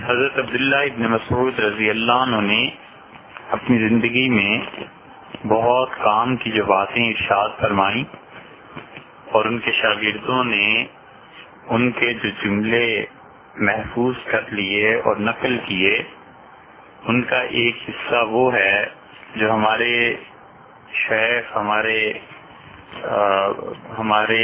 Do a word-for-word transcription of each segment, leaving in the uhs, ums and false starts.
حضرت عبداللہ ابن مسعود رضی اللہ عنہ نے اپنی زندگی میں بہت کام کی جو باتیں ارشاد فرمائیں اور ان کے شاگردوں نے ان کے جو جملے محفوظ کر لیے اور نقل کیے، ان کا ایک حصہ وہ ہے جو ہمارے شیخ ہمارے آ, ہمارے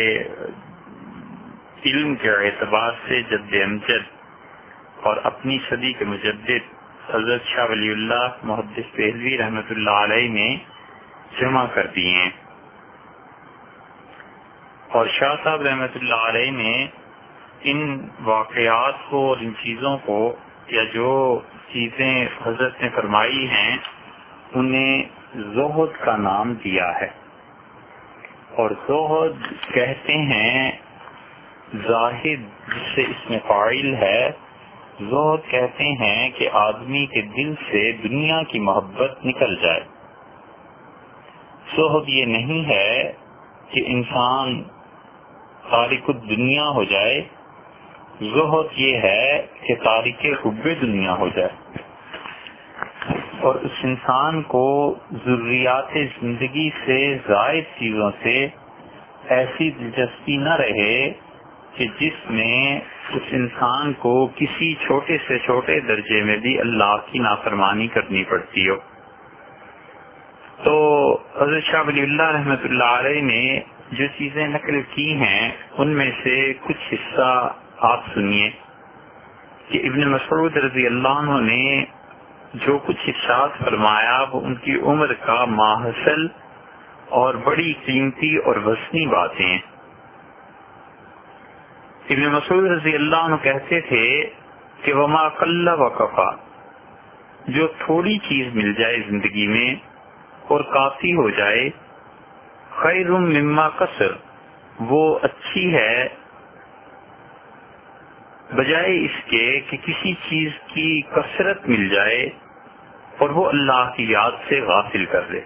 علم کے اعتبار سے جد امجد اور اپنی صدی کے مجدد حضرت شاہ ولی اللہ محدث دہلوی رحمۃ اللہ علیہ نے جمع کر دیے ہیں، اور شاہ صاحب رحمۃ اللہ علیہ نے ان واقعات کو اور ان چیزوں کو یا جو چیزیں حضرت نے فرمائی ہیں انہیں زہد کا نام دیا ہے، اور زہد کہتے ہیں زاہد جس سے اس میں فاعل ہے، زہد کہتے ہیں کہ آدمی کے دل سے دنیا کی محبت نکل جائے۔ زہد یہ نہیں ہے کہ انسان تارک الدنیا ہو جائے، زہد یہ ہے کہ تارک حب دنیا ہو جائے اور اس انسان کو ضروریات زندگی سے زائد چیزوں سے ایسی دلچسپی نہ رہے کہ جس میں اس انسان کو کسی چھوٹے سے چھوٹے درجے میں بھی اللہ کی نافرمانی کرنی پڑتی ہو۔ تو حضرت شاہ ولی اللہ رحمۃ اللہ علیہ نے جو چیزیں نقل کی ہیں ان میں سے کچھ حصہ آپ سنیے کہ ابن مسعود رضی اللہ عنہ نے جو کچھ ارشاد فرمایا وہ ان کی عمر کا ماحصل اور بڑی قیمتی اور وزنی باتیں ہیں۔ ابن مسعود رضی اللہ عنہ کہتے تھے کہ وما قل وکفا، جو تھوڑی چیز مل جائے زندگی میں اور کافی ہو جائے، خیر مما کثر، وہ اچھی ہے بجائے اس کے کہ کسی چیز کی کثرت مل جائے اور وہ اللہ کی یاد سے غافل کر دے۔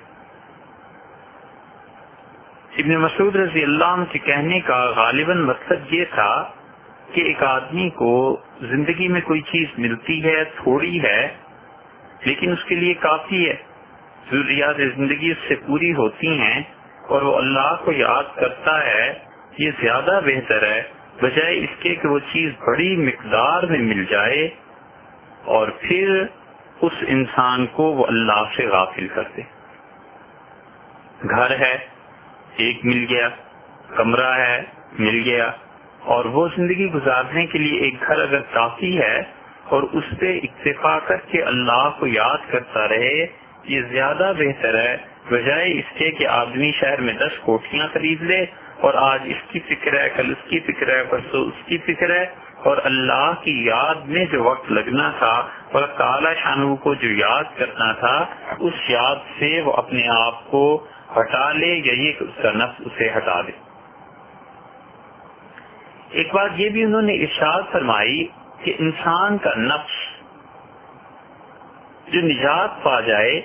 ابن مسعود رضی اللہ عنہ کے کہنے کا غالباً مطلب یہ تھا کہ ایک آدمی کو زندگی میں کوئی چیز ملتی ہے، تھوڑی ہے لیکن اس کے لیے کافی ہے، ضروریات زندگی اس سے پوری ہوتی ہیں اور وہ اللہ کو یاد کرتا ہے، یہ زیادہ بہتر ہے بجائے اس کے کہ وہ چیز بڑی مقدار میں مل جائے اور پھر اس انسان کو وہ اللہ سے غافل کر دے۔ گھر ہے ایک مل گیا، کمرہ ہے مل گیا، اور وہ زندگی گزارنے کے لیے ایک گھر اگر کافی ہے اور اس پہ اکتفا کر کے اللہ کو یاد کرتا رہے، یہ زیادہ بہتر ہے بجائے اس کے کہ آدمی شہر میں دس کوٹھیاں خرید لے اور آج اس کی فکر ہے، کل اس کی فکر ہے، پرسوں اس کی فکر ہے، اور اللہ کی یاد میں جو وقت لگنا تھا اور تعالی شانہ کو جو یاد کرنا تھا اس یاد سے وہ اپنے آپ کو ہٹا لے یا یہ کہ اس کا نفس اسے ہٹا دے۔ ایک بات یہ بھی انہوں نے ارشاد فرمائی کہ انسان کا نفس جو نجات پا جائے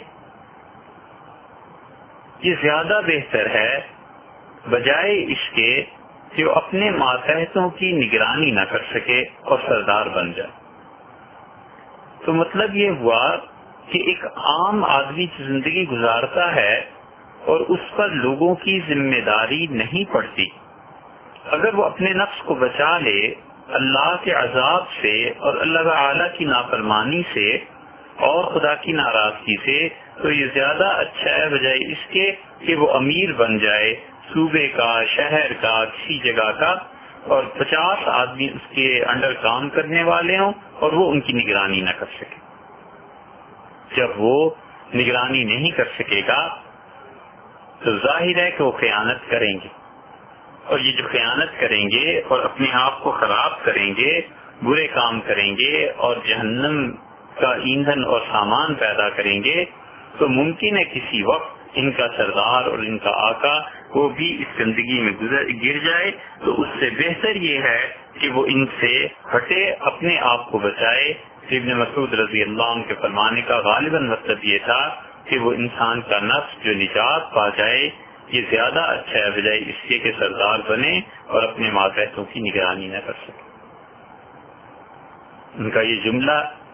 یہ زیادہ بہتر ہے بجائے اس کے کہ وہ اپنے ماتحتوں کی نگرانی نہ کر سکے اور سردار بن جائے۔ تو مطلب یہ ہوا کہ ایک عام آدمی کی زندگی گزارتا ہے اور اس پر لوگوں کی ذمہ داری نہیں پڑتی، اگر وہ اپنے نفس کو بچا لے اللہ کے عذاب سے اور اللہ تعالی کی نافرمانی سے اور خدا کی ناراضگی سے، تو یہ زیادہ اچھا ہے بجائے اس کے کہ وہ امیر بن جائے صوبے کا، شہر کا، کسی جگہ کا، اور پچاس آدمی اس کے انڈر کام کرنے والے ہوں اور وہ ان کی نگرانی نہ کر سکے۔ جب وہ نگرانی نہیں کر سکے گا تو ظاہر ہے کہ وہ خیانت کریں گے، اور یہ جو خیانت کریں گے اور اپنے آپ کو خراب کریں گے، برے کام کریں گے اور جہنم کا ایندھن اور سامان پیدا کریں گے، تو ممکن ہے کسی وقت ان کا سردار اور ان کا آقا وہ بھی اس زندگی میں گزر گر جائے۔ تو اس سے بہتر یہ ہے کہ وہ ان سے ہٹے، اپنے آپ کو بچائے۔ ابن مسعود رضی اللہ عنہ کے فرمانے کا غالباً مطلب یہ تھا کہ وہ انسان کا نفس جو نجات پا جائے یہ زیادہ اچھا ہے بجائے اس کے کہ سردار بنے اور اپنے ماتحتوں کی نگرانی نہ کر سکے۔ ان کا یہ جملہ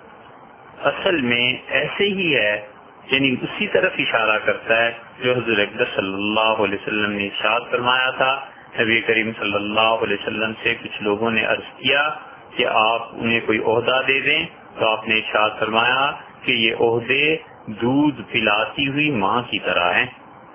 اصل میں ایسے ہی ہے، یعنی اسی طرف اشارہ کرتا ہے جو حضور اقدس صلی اللہ علیہ وسلم نے ارشاد فرمایا تھا۔ نبی کریم صلی اللہ علیہ وسلم سے کچھ لوگوں نے عرض کیا کہ آپ انہیں کوئی عہدہ دے دیں، تو آپ نے ارشاد فرمایا کہ یہ عہدے دودھ پلاتی ہوئی ماں کی طرح ہیں۔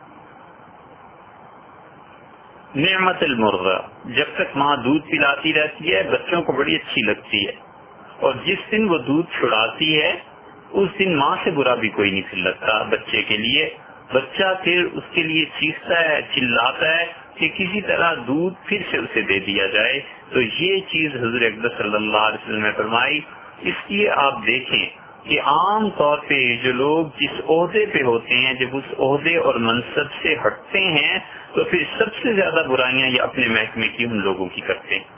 نعمت المرغہ، جب تک ماں دودھ پلاتی رہتی ہے بچوں کو بڑی اچھی لگتی ہے، اور جس دن وہ دودھ چھڑاتی ہے اس دن ماں سے برا بھی کوئی نہیں پھر لگتا بچے کے لیے۔ بچہ پھر اس کے لیے چیختا ہے، چلاتا ہے کہ کسی طرح دودھ پھر سے اسے دے دیا جائے۔ تو یہ چیز حضور اقدس صلی اللہ علیہ وسلم نے فرمائی۔ اس لیے آپ دیکھیں کہ عام طور پہ جو لوگ جس عہدے پہ ہوتے ہیں جب اس عہدے اور منصب سے ہٹتے ہیں تو پھر سب سے زیادہ برائیاں یہ اپنے محکمے کی ان لوگوں کی کرتے ہیں،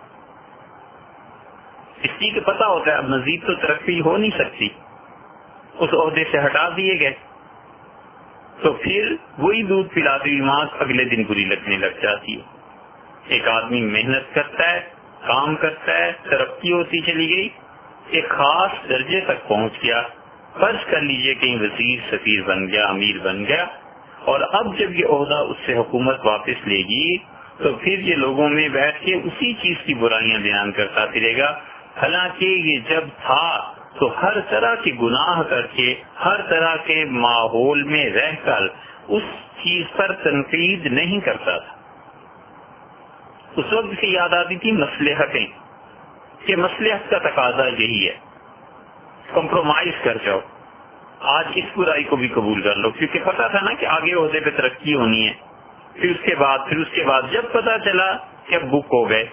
اس لیے کہ پتا ہوتا ہے اب مزید تو ترقی ہو نہیں سکتی، اس عہدے سے ہٹا دیے گئے تو پھر وہی دودھ پلاتی ہوئی ماں اگلے دن بری لگنے لگ جاتی ہے۔ ایک آدمی محنت کرتا ہے، کام کرتا ہے، ترقی ہوتی چلی گئی، ایک خاص درجے تک پہنچ گیا، فرض کر لیجئے کہیں وزیر سفیر بن گیا، امیر بن گیا، اور اب جب یہ عہدہ اس سے حکومت واپس لے گی تو پھر یہ لوگوں میں بیٹھ کے اسی چیز کی برائیاں بیان کرتا پھرے گا، حالانکہ یہ جب تھا تو ہر طرح کے گناہ کر کے، ہر طرح کے ماحول میں رہ کر اس چیز پر تنقید نہیں کرتا تھا۔ اس وقت سے یاد آتی تھی مصلحتیں، کہ مصلحت کا تقاضا یہی ہے، کمپرومائز کر جاؤ، آج اس برائی کو بھی قبول کر لو، کیونکہ پتا تھا نا کہ آگے عہدے پہ ترقی ہونی ہے۔ پھر اس کے بعد پھر اس کے بعد جب پتا چلا کہ اب بک ہو گئے،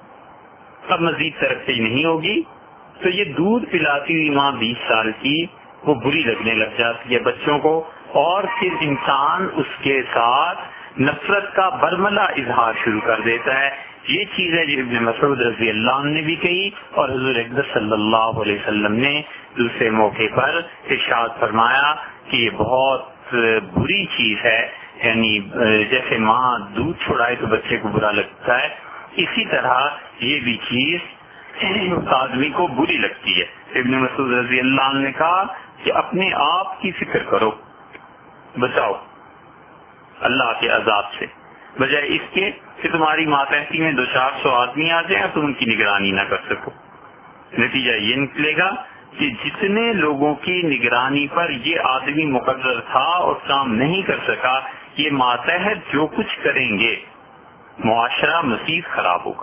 اب مزید ترقی نہیں ہوگی، تو یہ دودھ پلاتی ہوئی ماں بیس سال کی وہ بری لگنے لگ جاتی ہے بچوں کو، اور پھر انسان اس کے ساتھ نفرت کا برملا اظہار شروع کر دیتا ہے۔ یہ چیز ہے جو ابن مسعود رضی اللہ عنہ نے بھی کہی، اور حضور اقدس صلی اللہ علیہ وسلم نے دوسرے موقع پر ارشاد فرمایا کہ یہ بہت بری چیز ہے، یعنی جیسے ماں دودھ چھڑائے تو بچے کو برا لگتا ہے، اسی طرح یہ بھی چیز اس آدمی کو بری لگتی ہے۔ ابن مسعود رضی اللہ عنہ نے کہا کہ اپنے آپ کی فکر کرو، بچاؤ اللہ کے عذاب سے، بجائے اس کے کہ تمہاری ماتحتی میں دو چار سو آدمی آ جائیں اور تم ان کی نگرانی نہ کر سکو۔ نتیجہ یہ نکلے گا کہ جتنے لوگوں کی نگرانی پر یہ آدمی مقرر تھا اور کام نہیں کر سکا، یہ ماتحت جو کچھ کریں گے معاشرہ مزید خراب ہوگا۔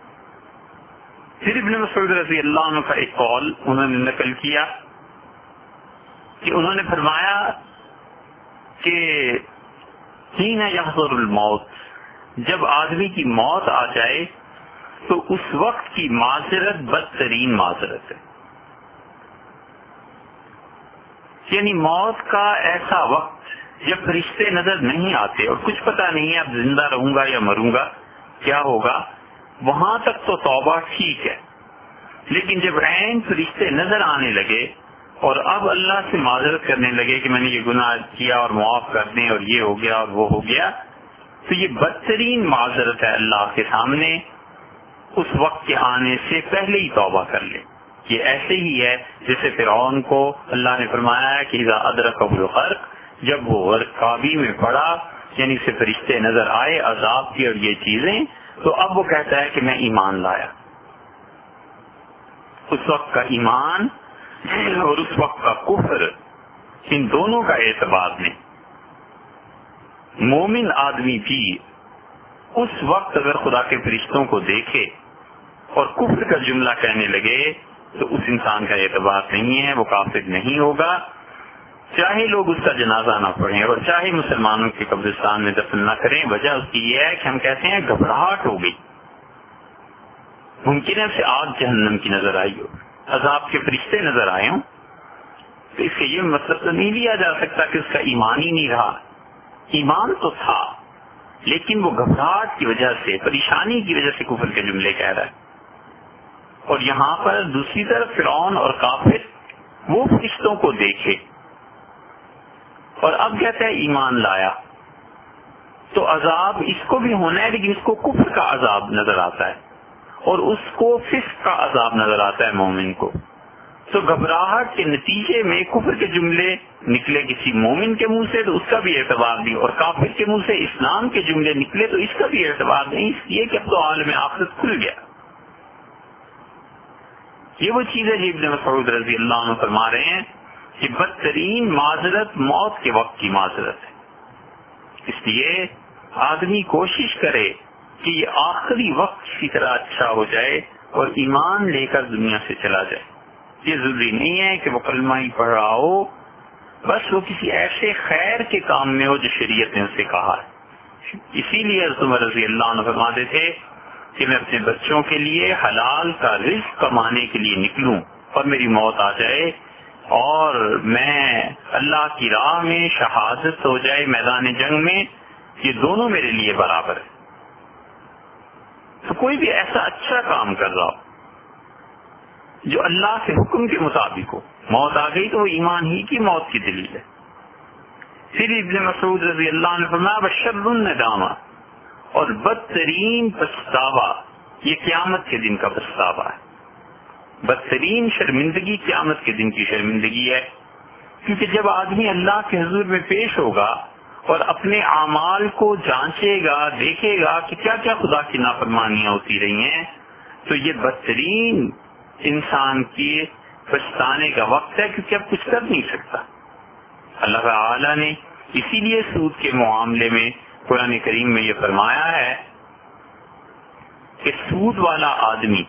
پھر ابن مسعود رضی اللہ عنہ کا ایک قول انہوں نے نقل کیا کہ انہوں نے فرمایا کہ حین یحضر الموت، جب آدمی کی موت آ جائے تو اس وقت کی معذرت بدترین معذرت ہے، یعنی موت کا ایسا وقت جب فرشتے نظر نہیں آتے اور کچھ پتہ نہیں ہے اب زندہ رہوں گا یا مروں گا، کیا ہوگا، وہاں تک تو توبہ ٹھیک ہے، لیکن جب عین فرشتے نظر آنے لگے اور اب اللہ سے معذرت کرنے لگے کہ میں نے یہ گناہ کیا اور معاف کر دیں اور یہ ہو گیا اور وہ ہو گیا، تو یہ بدترین معذرت ہے اللہ کے سامنے، اس وقت کے آنے سے پہلے ہی توبہ کر لے۔ یہ ایسے ہی ہے جیسے فرعون کو اللہ نے فرمایا ہے کہ اذا ادرکہ الغرق، جب وہ غرق کعبی میں پڑا، یعنی اسے فرشتے نظر آئے عذاب کی اور یہ چیزیں، تو اب وہ کہتا ہے کہ میں ایمان لایا۔ اس وقت کا ایمان اور اس وقت کا کفر، ان دونوں کا اعتبار میں مومن آدمی بھی اس وقت اگر خدا کے فرشتوں کو دیکھے اور کفر کا جملہ کہنے لگے تو اس انسان کا اعتبار نہیں ہے، وہ کافر نہیں ہوگا، چاہے لوگ اس کا جنازہ نہ پڑھیں اور چاہے مسلمانوں کے قبرستان میں دفن نہ کریں۔ وجہ اس کی یہ ہے کہ ہم کہتے ہیں گھبراہٹ ہو گئی، ممکن ہے اسے آگ جہنم کی نظر آئی ہو، عذاب کے فرشتے نظر آئے ہوں، تو اس کا یہ مطلب تو نہیں لیا جا سکتا کہ اس کا ایمان ہی نہیں رہا، ایمان تو تھا لیکن وہ گھبراہٹ کی وجہ سے، پریشانی کی وجہ سے کفر کے جملے کہہ رہا ہے۔ اور یہاں پر دوسری طرف فرعون اور کافر وہ فرشتوں کو دیکھے اور اب کہتا ہے ایمان لایا، تو عذاب اس کو بھی ہونا ہے، لیکن اس کو کفر کا عذاب نظر آتا ہے اور اس کو فسق کا عذاب نظر آتا ہے مومن کو۔ تو گھبراہٹ کے نتیجے میں کفر کے جملے نکلے کسی مومن کے منہ سے تو اس کا بھی اعتبار نہیں، اور کافر کے منہ سے اسلام کے جملے نکلے تو اس کا بھی اعتبار نہیں، اس لیے کہ اب تو عالم آخرت کھل گیا۔ یہ وہ چیز ہے جو ابن مسعود رضی اللہ عنہ فرما رہے ہیں کہ بدترین معذرت موت کے وقت کی معذرت ہے، اس لیے آدمی کوشش کرے کہ یہ آخری وقت کسی طرح اچھا ہو جائے اور ایمان لے کر دنیا سے چلا جائے۔ یہ ضروری نہیں ہے کہ وہ کلمہ ہی پڑھ رہا ہو، بس وہ کسی ایسے خیر کے کام میں ہو جو شریعت نے اسے کہا ہے۔ اسی لیے حضرت عمر رضی اللہ عنہ فرماتے تھے کہ میں اپنے بچوں کے لیے حلال کا رزق کمانے کے لیے نکلوں اور میری موت آ جائے اور میں اللہ کی راہ میں شہادت ہو جائے میدان جنگ میں، یہ دونوں میرے لیے برابر ہے۔ تو کوئی بھی ایسا اچھا کام کر رہا ہو جو اللہ کے حکم کے مطابق ہو، موت آ گئی تو وہ ایمان ہی کی موت کی دلیل ہے۔ پھر ابن مسعود رضی اللہ عنہ فرمایا بشر الندامہ، اور بدترین پچھتاوا یہ قیامت کے دن کا پچھتاوا ہے۔ بدترین شرمندگی قیامت کے دن کی شرمندگی ہے، کیونکہ جب آدمی اللہ کے حضور میں پیش ہوگا اور اپنے اعمال کو جانچے گا، دیکھے گا کہ کیا کیا خدا کی نافرمانیاں ہوتی رہی ہیں، تو یہ بدترین انسان کی پچھتانے کا وقت ہے، کیونکہ اب کچھ کر نہیں سکتا۔ اللہ تعالی نے اسی لیے سود کے معاملے میں قرآن کریم میں یہ فرمایا ہے کہ سود والا آدمی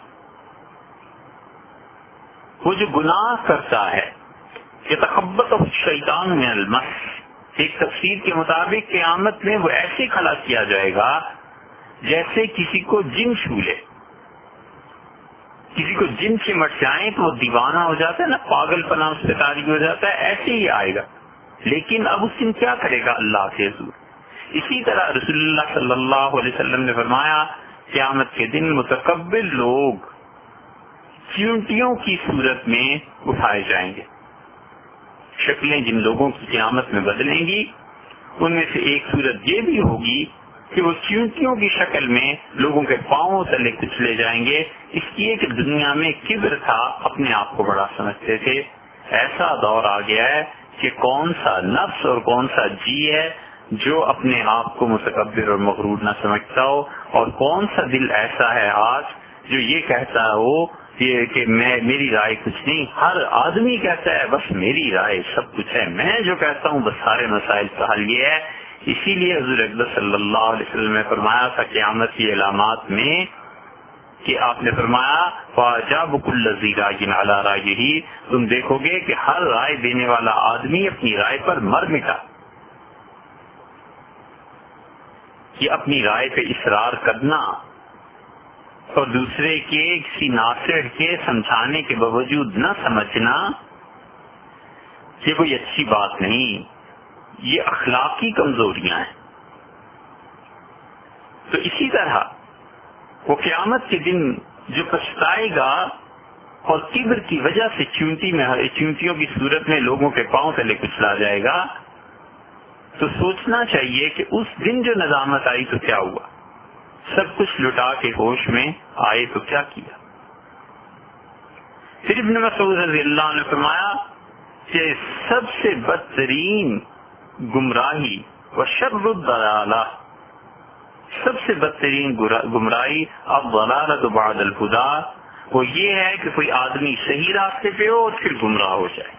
وہ جو گناہ کرتا ہے یتخبط الشیطان من المس، ایک تفسیر کے مطابق قیامت میں وہ ایسے کھڑا کیا جائے گا جیسے کسی کو جن چھو لے، کسی کو جن چمٹ جائیں تو وہ دیوانہ ہو جاتا ہے نا، پاگل پنا اس سے طاری ہو جاتا ہے، ایسے ہی آئے گا۔ لیکن اب اس دن کیا کرے گا اللہ کے حضور؟ اسی طرح رسول اللہ صلی اللہ علیہ وسلم نے فرمایا قیامت کے دن متکبر لوگ چیونٹیوں کی صورت میں اٹھائے جائیں گے۔ شکلیں جن لوگوں کی قیامت میں بدلیں گی ان میں سے ایک صورت یہ بھی ہوگی کہ وہ چیونٹیوں کی شکل میں لوگوں کے پاؤں تلے کچلے جائیں گے، اس لیے کہ دنیا میں کبر تھا، اپنے آپ کو بڑا سمجھتے تھے۔ ایسا دور آ گیا ہے کہ کون سا نفس اور کون سا جی ہے جو اپنے آپ کو متکبر اور مغرور نہ سمجھتا ہو، اور کون سا دل ایسا ہے آج جو یہ کہتا ہو یہ کہ میں میری رائے کچھ نہیں، ہر آدمی کہتا ہے بس میری رائے سب کچھ ہے، میں جو کہتا ہوں بس سارے مسائل کا حل یہ ہے۔ اسی لیے حضور اکبر صلی اللہ علیہ وسلم نے فرمایا تھا قیامت کی علامات میں کہ آپ نے فرمایا فَأَجَابُ كُلَّ ذِي رَأْيٍ عَلَىٰ رَأْيِهِ، تم دیکھو گے کہ ہر رائے دینے والا آدمی اپنی رائے پر مر مٹا۔ یہ اپنی رائے پہ اصرار کرنا اور دوسرے کے کسی ناصح کے سمجھانے کے باوجود نہ سمجھنا، یہ کوئی اچھی بات نہیں، یہ اخلاقی کمزوریاں ہیں۔ تو اسی طرح وہ قیامت کے دن جو پچھتائے گا اور کبر کی وجہ سے چونٹی میں چونٹیوں کی صورت میں لوگوں کے پاؤں تلے کچلا جائے گا، تو سوچنا چاہیے کہ اس دن جو ندامت آئی تو کیا ہوا، سب کچھ لٹا کے ہوش میں آئے تو کیا کیا۔ پھر ابن مسعود رضی اللہ عنہ نے فرمایا کہ سب سے بدترین گمراہی و شر الضلالہ، سب سے بدترین گمراہی الضلالۃ بعد الہدی، وہ یہ ہے کہ کوئی آدمی صحیح راستے پہ ہو اور پھر گمراہ ہو جائے۔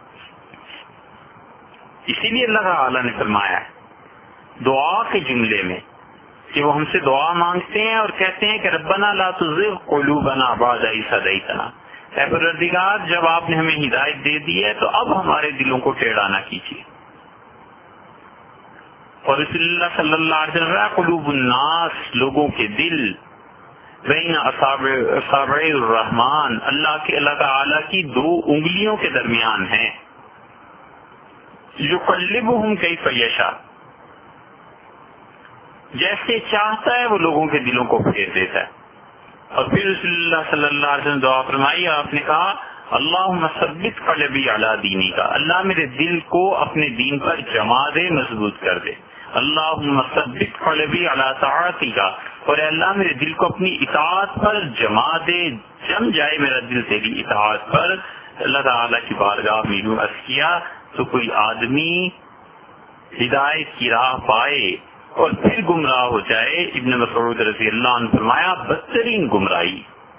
اسی لیے اللہ تعالی نے فرمایا ہے دعا کے جملے میں کہ وہ ہم سے دعا مانگتے ہیں اور کہتے ہیں کہ ربنا لا تزغ قلوبنا بعد اذ ہدیتنا، اے پروردگار جب آپ نے ہمیں ہدایت دے دی ہے تو اب ہمارے دلوں کو ٹیڑھا نہ کیجیے۔ اور رسول اللہ صلی اللہ علیہ وسلم قلوب الناس، لوگوں کے دل بین اصابع الرحمن، اللہ کے اللہ تعالی کی دو انگلیوں کے درمیان ہیں، یقلبہم کیف یشاء، جیسے چاہتا ہے وہ لوگوں کے دلوں کو پھیر دیتا ہے۔ اور پھر رسول اللہ صلی اللہ علیہ وسلم دعا فرمائی، آپ نے کہا اللہم ثبت قلبی علی دینک، اللہ میرے دل کو اپنے دین پر جما دے، مضبوط کر دے۔ اللہم ثبت قلبی علی طاعتک، اور اے اللہ میرے دل کو اپنی اطاعت پر جما دے، جم جائے میرا دل تیری اطاعت پر۔ اللہ تعالیٰ کی بارگاہ میں یوں عرض کیا تو کوئی آدمی ہدایت کی راہ پائے اور پھر گمراہ ہو جائے، ابن مسعود رضی اللہ عنہ فرمایا بدترین گمراہی۔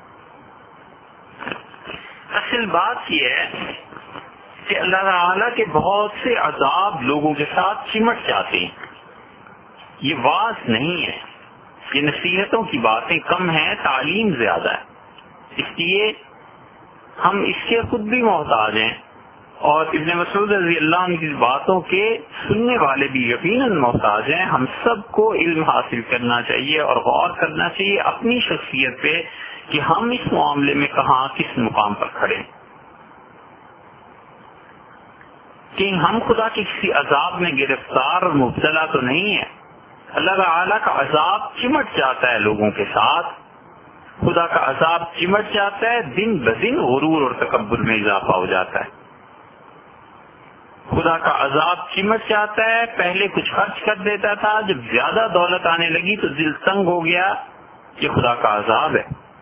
اصل بات یہ ہے کہ اللہ تعالیٰ کے بہت سے عذاب لوگوں کے ساتھ چمٹ جاتے ہیں۔ یہ واعظ نہیں ہے، یہ نصیحتوں کی باتیں کم ہیں، تعلیم زیادہ ہے، اس لیے ہم اس کے خود بھی محتاج ہیں، اور ابن مسعود رضی اللہ عنہ کی باتوں کے سننے والے بھی یقیناً محتاج ہیں۔ ہم سب کو علم حاصل کرنا چاہیے اور غور کرنا چاہیے اپنی شخصیت پہ کہ ہم اس معاملے میں کہاں کس مقام پر کھڑے ہیں، کہ ہم خدا کے کسی عذاب میں گرفتار اور مبتلا تو نہیں ہے۔ اللہ تعالیٰ کا عذاب چمٹ جاتا ہے لوگوں کے ساتھ، خدا کا عذاب چمٹ جاتا ہے، دن بدن غرور اور تکبر میں اضافہ ہو جاتا ہے۔ خدا کا عذاب چمٹ جاتا ہے، پہلے کچھ خرچ کر دیتا تھا، جب زیادہ دولت آنے لگی تو دل تنگ ہو گیا، یہ خدا کا عذاب ہے۔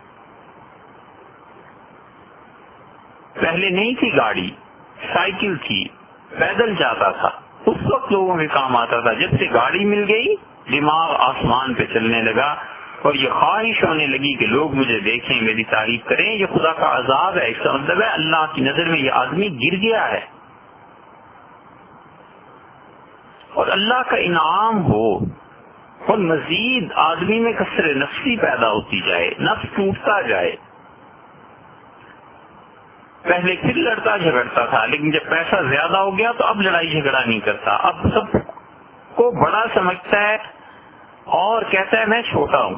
پہلے نہیں تھی گاڑی، سائیکل تھی، پیدل جاتا تھا، اس وقت لوگوں کے کام آتا تھا۔ جب سے گاڑی مل گئی دماغ آسمان پہ چلنے لگا اور یہ خواہش ہونے لگی کہ لوگ مجھے دیکھیں، میری تعریف کریں، یہ خدا کا عذاب ہے۔ اس کا مطلب ہے اللہ کی نظر میں یہ آدمی گر گیا ہے، اور اللہ کا انعام ہو اور مزید آدمی میں کثرت نفسی پیدا ہوتی جائے، نفس ٹوٹتا جائے۔ پہلے پھر لڑتا جھگڑتا تھا، لیکن جب پیسہ زیادہ ہو گیا تو اب لڑائی جھگڑا نہیں کرتا، اب سب کو بڑا سمجھتا ہے اور کہتا ہے میں چھوٹا ہوں۔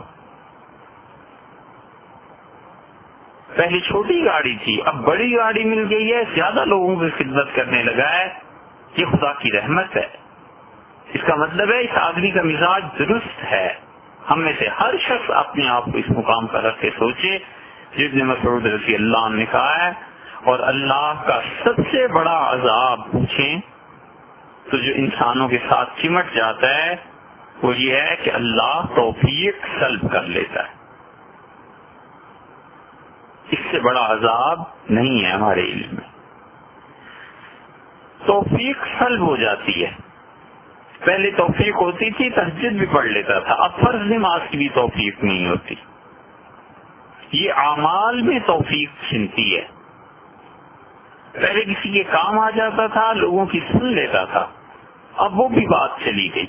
پہلے چھوٹی گاڑی تھی، اب بڑی گاڑی مل گئی ہے، زیادہ لوگوں کی خدمت کرنے لگا ہے، یہ خدا کی رحمت ہے۔ اس کا مطلب ہے اس آدمی کا مزاج درست ہے۔ ہم میں سے ہر شخص اپنے آپ کو اس مقام پر رکھ کے سوچے جو ابن مسعود رضی اللہ عنہ نے کہا ہے، اور اللہ کا سب سے بڑا عذاب پوچھیں تو جو انسانوں کے ساتھ چمٹ جاتا ہے وہ یہ ہے کہ اللہ توفیق سلب کر لیتا ہے۔ اس سے بڑا عذاب نہیں ہے ہمارے علم میں۔ توفیق سلب ہو جاتی ہے۔ پہلے توفیق ہوتی تھی، تہجد بھی پڑھ لیتا تھا، اب فرض نماز کی بھی توفیق نہیں ہوتی۔ یہ اعمال میں توفیق چھنتی ہے۔ پہلے کسی کے کام آ جاتا تھا، لوگوں کی سن لیتا تھا، اب وہ بھی بات چلی گئی۔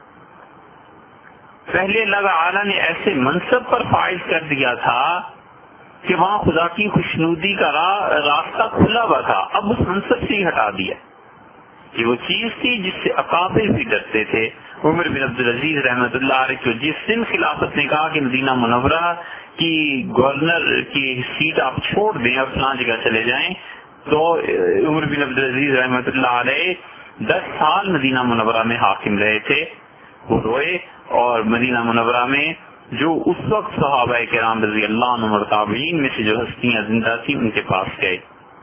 پہلے اللہ تعالیٰ نے ایسے منصب پر فائز کر دیا تھا کہ وہاں خدا کی خوشنودی کا راستہ کھلا ہوا تھا، اب اس منصب سے ہی ہٹا دیا۔ یہ وہ چیز تھی جس سے اکابر بھی ڈرتے تھے۔ عمر بن عبدالعزیز رحمۃ اللہ علیہ کو جس دن خلافت نے کہا کہ مدینہ منورہ کی گورنر کی سیٹ آپ چھوڑ دیں اور فلاں جگہ چلے جائیں، تو عمر بن عبدالعزیز رحمۃ اللہ علیہ دس سال مدینہ منورہ میں حاکم رہے تھے۔ وہ روئے اور مدینہ منورہ میں جو اس وقت صحابہ کرام رضی اللہ عنہ اور تابعین میں سے جو ہستیاں زندہ تھیں ان کے پاس گئے۔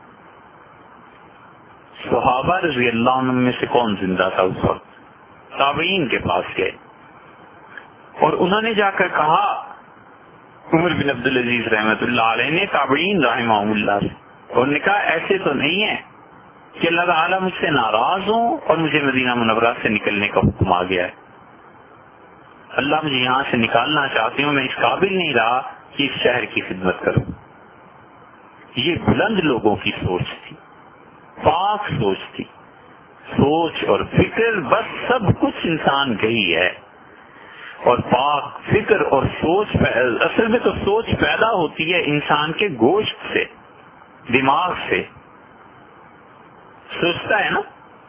صحابہ رضی اللہ عنہ میں سے کون زندہ تھا اس وقت؟ تابعین کے پاس گئے اور انہوں نے جا کر کہا عمر بن عبدالعزیز رحمۃ اللہ علیہ نے تابعین رحمہ اللہ سے، اور نے کہا ایسے تو نہیں ہے کہ اللہ تعالیٰ مجھ سے ناراض ہوں اور مجھے مدینہ منورہ سے نکلنے کا حکم آ گیا ہے۔ اللہ مجھے یہاں سے نکالنا چاہتے ہوں، میں اس قابل نہیں رہا کہ اس شہر کی خدمت کروں۔ یہ بلند لوگوں کی سوچ تھی، پاک سوچ تھی۔ سوچ اور فکر بس سب کچھ انسان گئی ہے، اور پاک فکر اور سوچ اصل میں تو سوچ پیدا ہوتی ہے انسان کے گوشت سے، دماغ سے، سوچتا ہے نا۔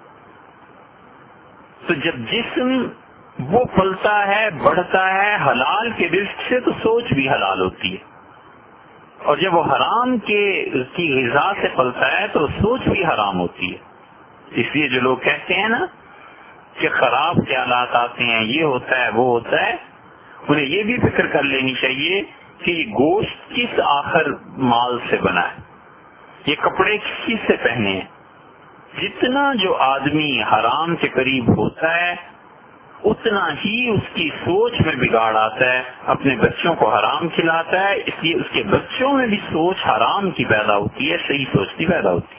تو جب جسم وہ پلتا ہے، بڑھتا ہے حلال کے رزق سے، تو سوچ بھی حلال ہوتی ہے، اور جب وہ حرام کے کی غذا سے پلتا ہے تو سوچ بھی حرام ہوتی ہے۔ اس لیے جو لوگ کہتے ہیں نا کہ خراب خیالات آتے ہیں، یہ ہوتا ہے وہ ہوتا ہے، انہیں یہ بھی فکر کر لینی چاہیے کہ یہ گوشت کس آخر مال سے بنا ہے، یہ کپڑے کس چیز سے پہنے ہیں۔ جتنا جو آدمی حرام کے قریب ہوتا ہے اتنا ہی اس کی سوچ میں بگاڑ آتا ہے، اپنے بچوں کو حرام کھلاتا ہے، اس لیے اس کے بچوں میں بھی سوچ حرام کی پیدا ہوتی ہے، صحیح سوچ نہیں پیدا ہوتی۔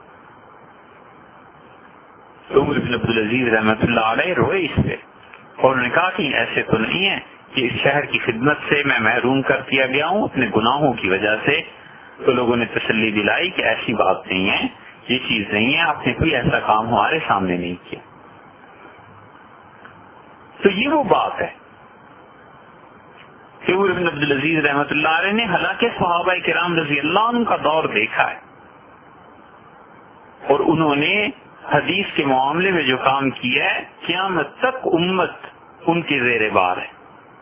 عمر بن عبدالعزیز رحمۃ اللہ علیہ روئے اس پہ، اور انہوں نے کہا کہ ایسے تو نہیں ہے کہ اس شہر کی خدمت سے میں محروم کر دیا گیا ہوں اپنے گناہوں کی وجہ سے۔ تو لوگوں نے تسلی دلائی کہ ایسی بات نہیں ہے، یہ چیز نہیں ہے، آپ نے کوئی ایسا کام ہمارے سامنے نہیں کیا۔ تو یہ وہ بات ہے کہ عمر بن عبدالعزیز رحمۃ اللہ علیہ نے حالانکہ صحابہ کرام رضی اللہ عنہ کا دور دیکھا ہے، اور انہوں نے حدیث کے معاملے میں جو کام کیا ہے قیامت تک امت ان کے زیر بار ہے۔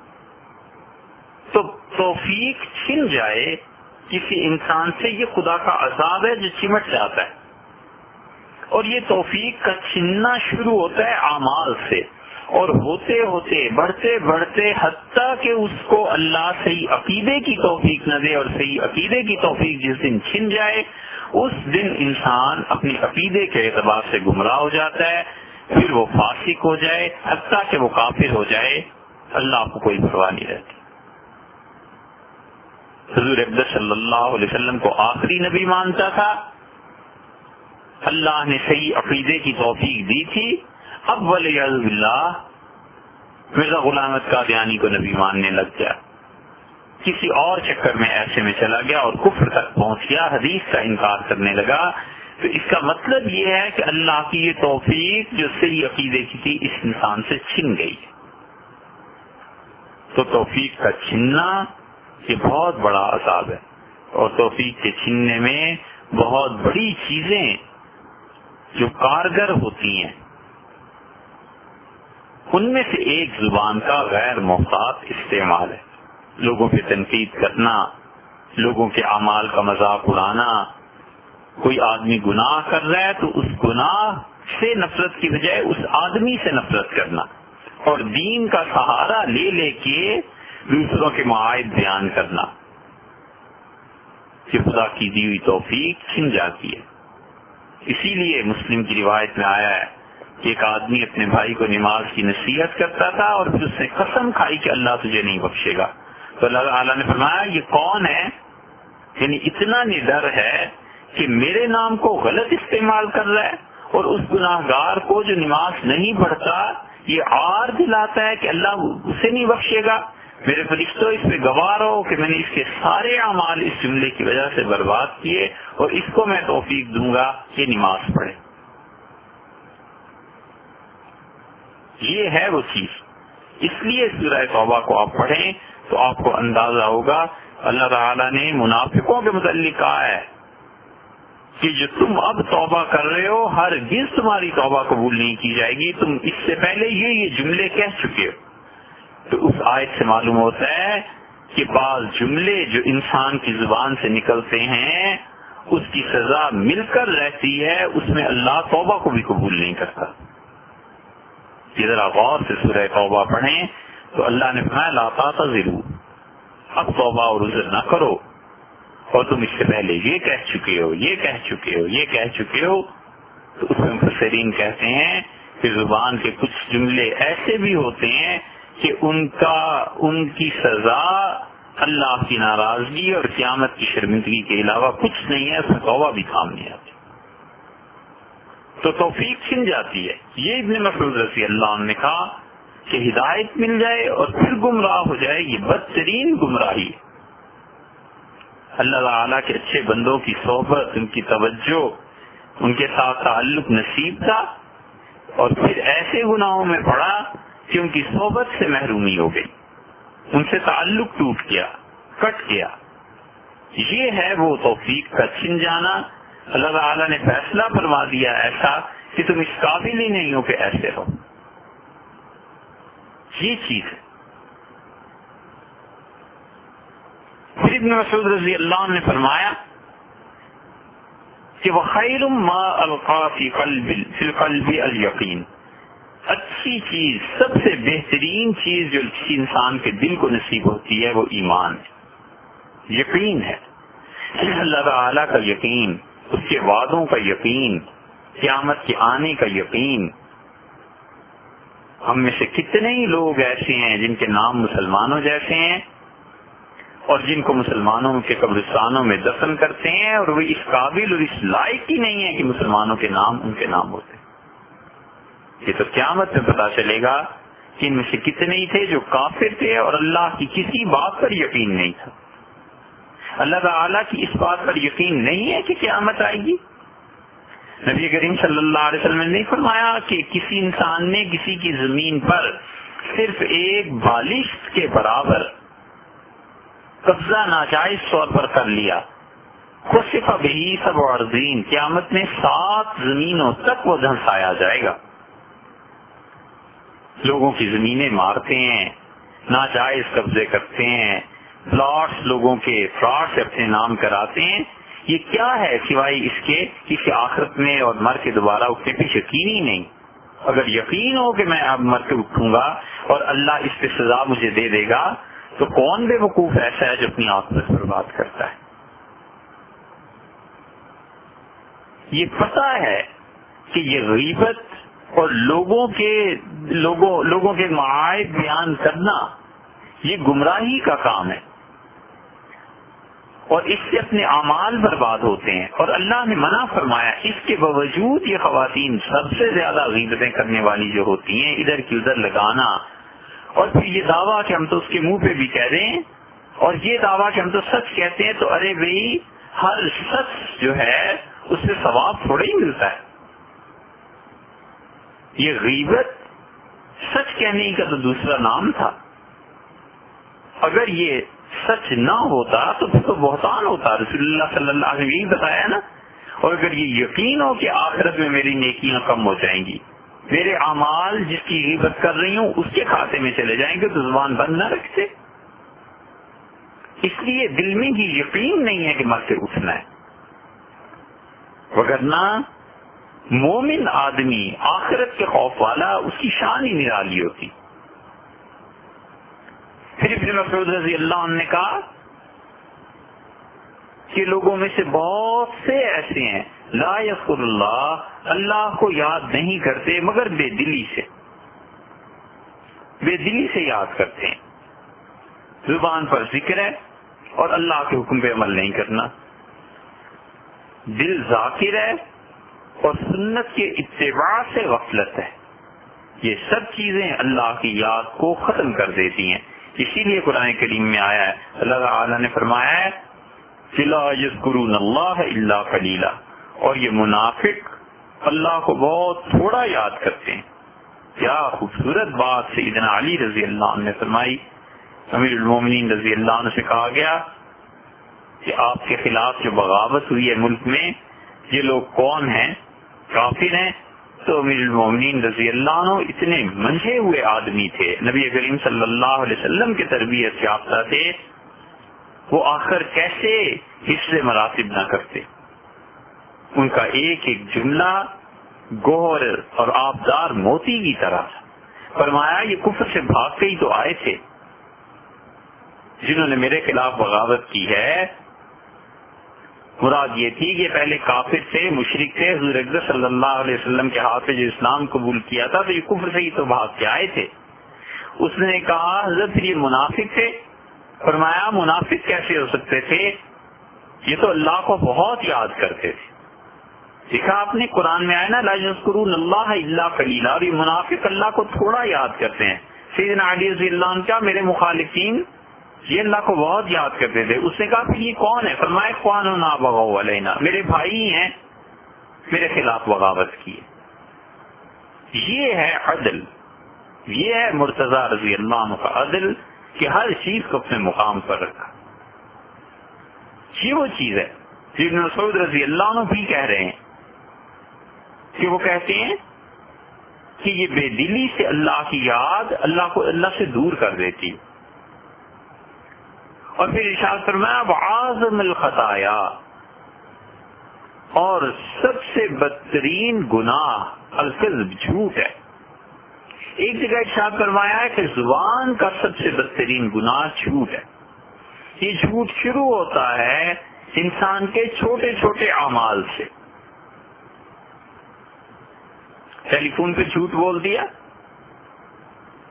تو توفیق چھن جائے کسی انسان سے، یہ خدا کا عذاب ہے جو چمٹ جاتا ہے، اور یہ توفیق کا چھننا شروع ہوتا ہے اعمال سے، اور ہوتے ہوتے بڑھتے بڑھتے حتیٰ کہ اس کو اللہ صحیح عقیدے کی توفیق نہ دے، اور صحیح عقیدے کی توفیق جس دن چھن جائے اس دن انسان اپنی عقیدے کے اعتبار سے گمراہ ہو جاتا ہے، پھر وہ فاسق ہو جائے، حتیٰ کہ وہ کافر ہو جائے، اللہ کو کوئی پرواہ نہیں رہتی۔ حضور اقدس صلی اللہ علیہ وسلم کو آخری نبی مانتا تھا، اللہ نے صحیح عقیدے کی توفیق دی تھی، اب ولیعذ باللہ مرزا غلام احمد قادیانی کو نبی ماننے لگ گیا، کسی اور چکر میں ایسے میں چلا گیا اور کفر تک پہنچ گیا، حدیث کا انکار کرنے لگا۔ تو اس کا مطلب یہ ہے کہ اللہ کی یہ توفیق جو صحیح عقیدے کی تھی اس انسان سے چھن گئی۔ تو توفیق کا چھننا یہ بہت بڑا عذاب ہے، اور توفیق کے چھننے میں بہت بڑی چیزیں جو کارگر ہوتی ہیں، ان میں سے ایک زبان کا غیر محتاط استعمال ہے، لوگوں پہ تنقید کرنا، لوگوں کے اعمال کا مذاق اڑانا۔ کوئی آدمی گناہ کر رہا ہے تو اس گناہ سے نفرت کی بجائے اس آدمی سے نفرت کرنا، اور دین کا سہارا لے لے کے دوسروں کے معائب بیان کرنا، کہ خدا کی دی ہوئی توفیق چھن جاتی ہے۔ اسی لیے مسلم کی روایت میں آیا ہے کہ ایک آدمی اپنے بھائی کو نماز کی نصیحت کرتا تھا، اور پھر اس نے قسم کھائی کہ اللہ تجھے نہیں بخشے گا۔ تو اللہ تعالیٰ نے فرمایا یہ کون ہے، یعنی اتنا نڈر ہے کہ میرے نام کو غلط استعمال کر رہا ہے، اور اس گناہ گار کو جو نماز نہیں پڑھتا یہ عار دلاتا ہے کہ اللہ اسے نہیں بخشے گا۔ میرے فرشتوں اس پہ گواہ رہو کہ میں نے اس کے سارے اعمال اس جملے کی وجہ سے برباد کیے، اور اس کو میں توفیق دوں گا کہ نماز پڑھے۔ یہ ہے وہ چیز، اس لیے سورہ توبہ کو آپ پڑھیں تو آپ کو اندازہ ہوگا اللہ تعالیٰ نے منافقوں کے متعلق کہا ہے کہ جو تم اب توبہ کر رہے ہو ہرگز تمہاری توبہ قبول نہیں کی جائے گی، تم اس سے پہلے یہ یہ جملے کہہ چکے ہو۔ تو اس آیت سے معلوم ہوتا ہے کہ بعض جملے جو انسان کی زبان سے نکلتے ہیں اس کی سزا مل کر رہتی ہے، اس میں اللہ توبہ کو بھی قبول نہیں کرتا۔ ذرا غور سے سورہ توبہ پڑھیں تو اللہ نے فرمایا لا تعتذروا، اب توبہ اور عذر نہ کرو، اور تم اس سے پہلے یہ کہہ چکے ہو، یہ کہہ چکے ہو، یہ کہہ چکے ہو۔ تو اس میں مفسرین کہتے ہیں کہ زبان کے کچھ جملے ایسے بھی ہوتے ہیں کہ ان کا ان کی سزا اللہ کی ناراضگی اور قیامت کی شرمندگی کے علاوہ کچھ نہیں ہے، اس میں توبہ بھی کام نہیں آتی، تو توفیق چھن جاتی ہے۔ یہ ابن مسعود رضی اللہ عنہ نے کہا کہ ہدایت مل جائے اور پھر گمراہ ہو جائے یہ بدترین گمراہی ہے۔ اللہ تعالیٰ کے اچھے بندوں کی صحبت، ان کی توجہ، ان کے ساتھ تعلق نصیب تھا، اور پھر ایسے گناہوں میں پڑا کہ ان کی صحبت سے محرومی ہو گئی، ان سے تعلق ٹوٹ گیا، کٹ گیا۔ یہ ہے وہ توفیق کا چھن جانا۔ اللہ تعالیٰ نے فیصلہ فرما دیا ایسا کہ تم اس قابل ہی نہیں ہو کہ ایسے ہو، یہ چیز ہے۔ پھر ابن مسعود رضی اللہ عنہ نے فرمایا کہ وَخَيْرٌ مَا أَلْقَى فِي الْقَلْبِ الْيَقِينَ، اچھی چیز، سب سے بہترین چیز جو کسی انسان کے دل کو نصیب ہوتی ہے وہ ایمان ہے، یقین ہے، اللہ تعالیٰ کا یقین، اس کے وعدوں کا یقین، قیامت کے آنے کا یقین۔ ہم میں سے کتنے ہی لوگ ایسے ہیں جن کے نام مسلمانوں جیسے ہیں اور جن کو مسلمانوں کے قبرستانوں میں دفن کرتے ہیں، اور وہ اس قابل اور اس لائق ہی نہیں ہے کہ مسلمانوں کے نام ان کے نام ہوتے. یہ تو قیامت میں پتا چلے گا کہ ان میں سے کتنے ہی تھے جو کافر تھے اور اللہ کی کسی بات پر یقین نہیں تھا. اللہ تعالیٰ کی اس بات پر یقین نہیں ہے کہ قیامت آئے گی. نبی کریم صلی اللہ علیہ وسلم نے نہیں فرمایا کہ کسی انسان نے کسی کی زمین پر صرف ایک بالشت کے برابر قبضہ ناجائز طور پر کر لیا، خسف بہی سبع ارضین، قیامت میں سات زمینوں تک وہ دھنسایا جائے گا. لوگوں کی زمینیں مارتے ہیں، ناجائز قبضے کرتے ہیں، پلاٹس لوگوں کے فراڈ سے اپنے نام کراتے ہیں. یہ کیا ہے سوائے اس کے کہ اس کے آخرت میں اور مر کے دوبارہ اٹھنے پہ یقین ہی نہیں. اگر یقین ہو کہ میں اب مر کے اٹھوں گا اور اللہ اس پہ سزا مجھے دے دے گا، تو کون بے وقوف ایسا ہے جو اپنی آخرت برباد کرتا ہے؟ یہ پتہ ہے کہ یہ غیبت اور لوگوں کے لوگوں لوگوں کے معائب بیان کرنا یہ گمراہی کا کام ہے، اور اس سے اپنے اعمال برباد ہوتے ہیں. اور اللہ نے منع فرمایا. اس کے باوجود یہ خواتین سب سے زیادہ غیبتیں کرنے والی جو ہوتی ہیں، ادھر کی ادھر لگانا، اور پھر یہ دعویٰ کہ ہم تو اس کے منہ پہ بھی کہہ رہے ہیں، اور یہ دعویٰ کہ ہم تو سچ کہتے ہیں. تو ارے بھائی، ہر سچ جو ہے اس سے ثواب تھوڑا ہی ملتا ہے. یہ غیبت سچ کہنے کا تو دوسرا نام تھا. اگر یہ سچ نہ ہوتا تو پھر تو بہتان ہوتا. رسول اللہ صلی اللہ علیہ وسلم نے بتایا نا. اور اگر یہ یقین ہو کہ آخرت میں میری نیکیاں کم ہو جائیں گی، میرے اعمال جس کی غیبت کر رہی ہوں اس کے کھاتے میں چلے جائیں گے، تو زبان بند نہ رکھتے. اس لیے دل میں یہ یقین نہیں ہے کہ مر کے اٹھنا ہے. وگرنہ مومن آدمی آخرت کے خوف والا، اس کی شان ہی نرالی ہوتی. پھر ابن مسعود رضی اللہ عنہ نے کہا کہ لوگوں میں سے بہت سے ایسے ہیں لا یذکر اللہ، اللہ کو یاد نہیں کرتے مگر بے دلی سے، بے دلی سے یاد کرتے ہیں. زبان پر ذکر ہے اور اللہ کے حکم پہ عمل نہیں کرنا. دل ذاکر ہے اور سنت کے اتباع سے غفلت ہے. یہ سب چیزیں اللہ کی یاد کو ختم کر دیتی ہیں. اسی لیے قرآن کریم میں آیا ہے، اللہ تعالیٰ نے فرمایا ہے لا یذکرون اللہ الا قلیلا، اور یہ منافق اللہ کو بہت تھوڑا یاد کرتے ہیں. کیا خوبصورت بات سیدنا علی رضی اللہ عنہ نے فرمائی. امیر المومنین رضی اللہ عنہ سے کہا گیا کہ آپ کے خلاف جو بغاوت ہوئی ہے ملک میں، یہ لوگ کون ہیں؟ کافر ہیں. تو امیر المومنین رضی اللہ عنہ اتنے منجھے ہوئے آدمی تھے، نبی کریم صلی اللہ علیہ وسلم کے تربیت سے یافتہ تھے، وہ آخر کیسے حفظ مراتب نہ کرتے. ان کا ایک ایک جملہ گوہر اور آبدار موتی کی طرح تھا. فرمایا یہ کفر سے بھاگ کے ہی تو آئے تھے. جنہوں نے میرے خلاف بغاوت کی ہے، مراد یہ تھی کہ پہلے کافر تھے، مشرک تھے، حضور اکرم صلی اللہ علیہ وسلم کے ہاتھ سے جو اسلام قبول کیا تھا، تو یہ کفر سے ہی تو بھاگ کے آئے تھے. اس نے کہا حضرت یہ منافق تھے. فرمایا منافق کیسے ہو سکتے تھے؟ یہ تو اللہ کو بہت یاد کرتے تھے. دیکھا آپ نے قرآن میں آیا نا لا یذکرون اللہ الا قلیلا، اور یہ منافق اللہ کو تھوڑا یاد کرتے ہیں. سیدنا علی رضی اللہ عنہ کیا میرے مخالفین یہ اللہ کو بہت یاد کرتے تھے. اس نے کہا پھر یہ کون ہے؟ فرمایا اخواننا بغوا علینا، میرے بھائی ہیں، میرے خلاف بغاوت کی. یہ ہے عدل، یہ ہے مرتضی رضی اللہ عنہ کا عدل کہ ہر چیز کو اپنے مقام پر رکھا. یہ وہ چیز ہے ابن مسعود رضی اللہ عنہ بھی کہہ رہے ہیں کہ وہ کہتے ہیں کہ یہ بے دلی سے اللہ کی یاد اللہ کو اللہ سے دور کر دیتی. اور پھر ارشاد فرمایا وَعَظَمُ الْخَطَايَا، اور سب سے بدترین گناہ الکذب، جھوٹ ہے. ایک جگہ ارشاد فرمایا ہے کہ زبان کا سب سے بدترین گناہ جھوٹ ہے. یہ جھوٹ شروع ہوتا ہے انسان کے چھوٹے چھوٹے اعمال سے. ٹیلی فون پہ جھوٹ بول دیا،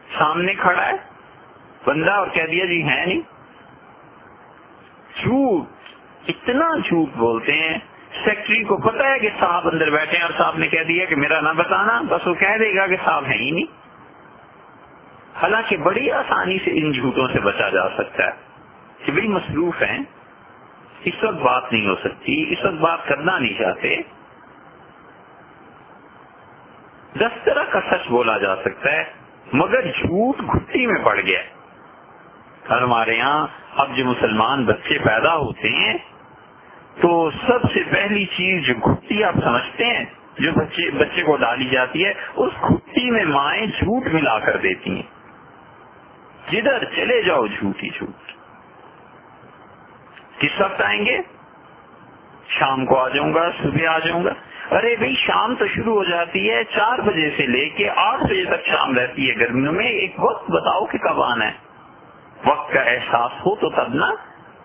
سامنے کھڑا ہے بندہ اور کہہ دیا جی ہے نہیں. جھوٹ، اتنا جھوٹ بولتے ہیں. سیکٹری کو پتا ہے کہ صاحب اندر بیٹھے ہیں اور صاحب نے کہہ دیا کہ میرا نہ بتانا، بس وہ کہہ دے گا کہ صاحب ہے ہی نہیں. حالانکہ بڑی آسانی سے ان جھوٹوں سے بچا جا سکتا ہے کہ بڑی مصروف ہیں، اس وقت بات نہیں ہو سکتی، اس وقت بات کرنا نہیں چاہتے. دس طرح کا سچ بولا جا سکتا ہے مگر جھوٹ گھٹی میں پڑ گیا. اور ہمارے یہاں اب جو مسلمان بچے پیدا ہوتے ہیں تو سب سے پہلی چیز جو گھٹی آپ سمجھتے ہیں جو بچے بچے کو ڈالی جاتی ہے، اس گھٹی میں مائیں جھوٹ ملا کر دیتی ہیں. جدھر چلے جاؤ جھوٹ ہی جھوٹ. کس وقت آئیں گے؟ شام کو آ جاؤں گا، صبح آ جاؤں گا. ارے بھائی شام تو شروع ہو جاتی ہے چار بجے سے لے کے آٹھ بجے تک شام رہتی ہے گرمیوں میں. ایک وقت بتاؤ کہ کب آنا ہے. وقت کا احساس ہو تو تب نا.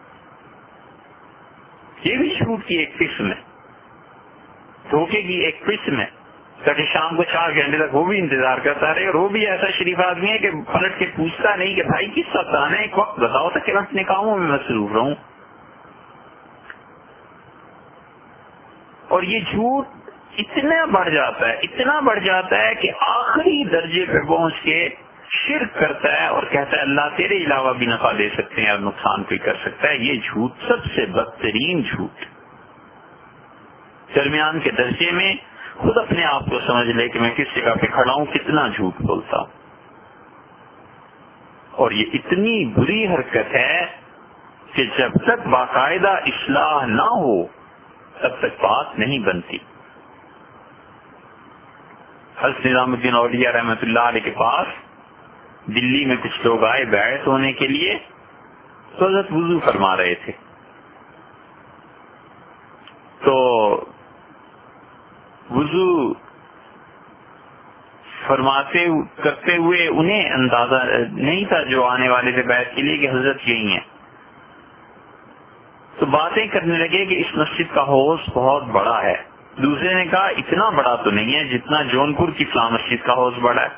یہ بھی جھوٹ کی ایک قسم ہے، دھوکے کی ایک قسم ہے. تاکہ شام کو چار گھنٹے تک وہ بھی انتظار کرتا رہے. اور وہ بھی ایسا شریف آدمی ہے کہ پلٹ کے پوچھتا نہیں کہ بھائی کس وقت آنا ہے، ایک وقت بتاؤ تک کہ میں اپنے کاموں میں مصروف رہوں. اور یہ جھوٹ اتنا بڑھ جاتا ہے اتنا بڑھ جاتا ہے کہ آخری درجے پہ پہنچ کے شرک کرتا ہے اور کہتا ہے اللہ تیرے علاوہ بھی نفع دے سکتے ہیں اور نقصان کوئی کر سکتا ہے. یہ جھوٹ سب سے بدترین جھوٹ. درمیان کے درجے میں خود اپنے آپ کو سمجھ لے کہ میں کس جگہ پہ کھڑا ہوں، کتنا جھوٹ بولتا ہوں. اور یہ اتنی بری حرکت ہے کہ جب تک باقاعدہ اصلاح نہ ہو تب تک بات نہیں بنتی. حضرت نظام الدین اولیاء رحمۃ اللہ علیہ کے پاس دلی میں کچھ لوگ آئے بیعت ہونے کے لیے، تو حضرت وضو فرما رہے تھے. تو وضو فرماتے کرتے ہوئے انہیں اندازہ نہیں تھا جو آنے والے تھے بیعت کے لیے کہ حضرت یہی ہیں. تو باتیں کرنے لگے کہ اس مسجد کا حوض بہت بڑا ہے. دوسرے نے کہا اتنا بڑا تو نہیں ہے جتنا جونپور کی فلاں مسجد کا حوض بڑا ہے.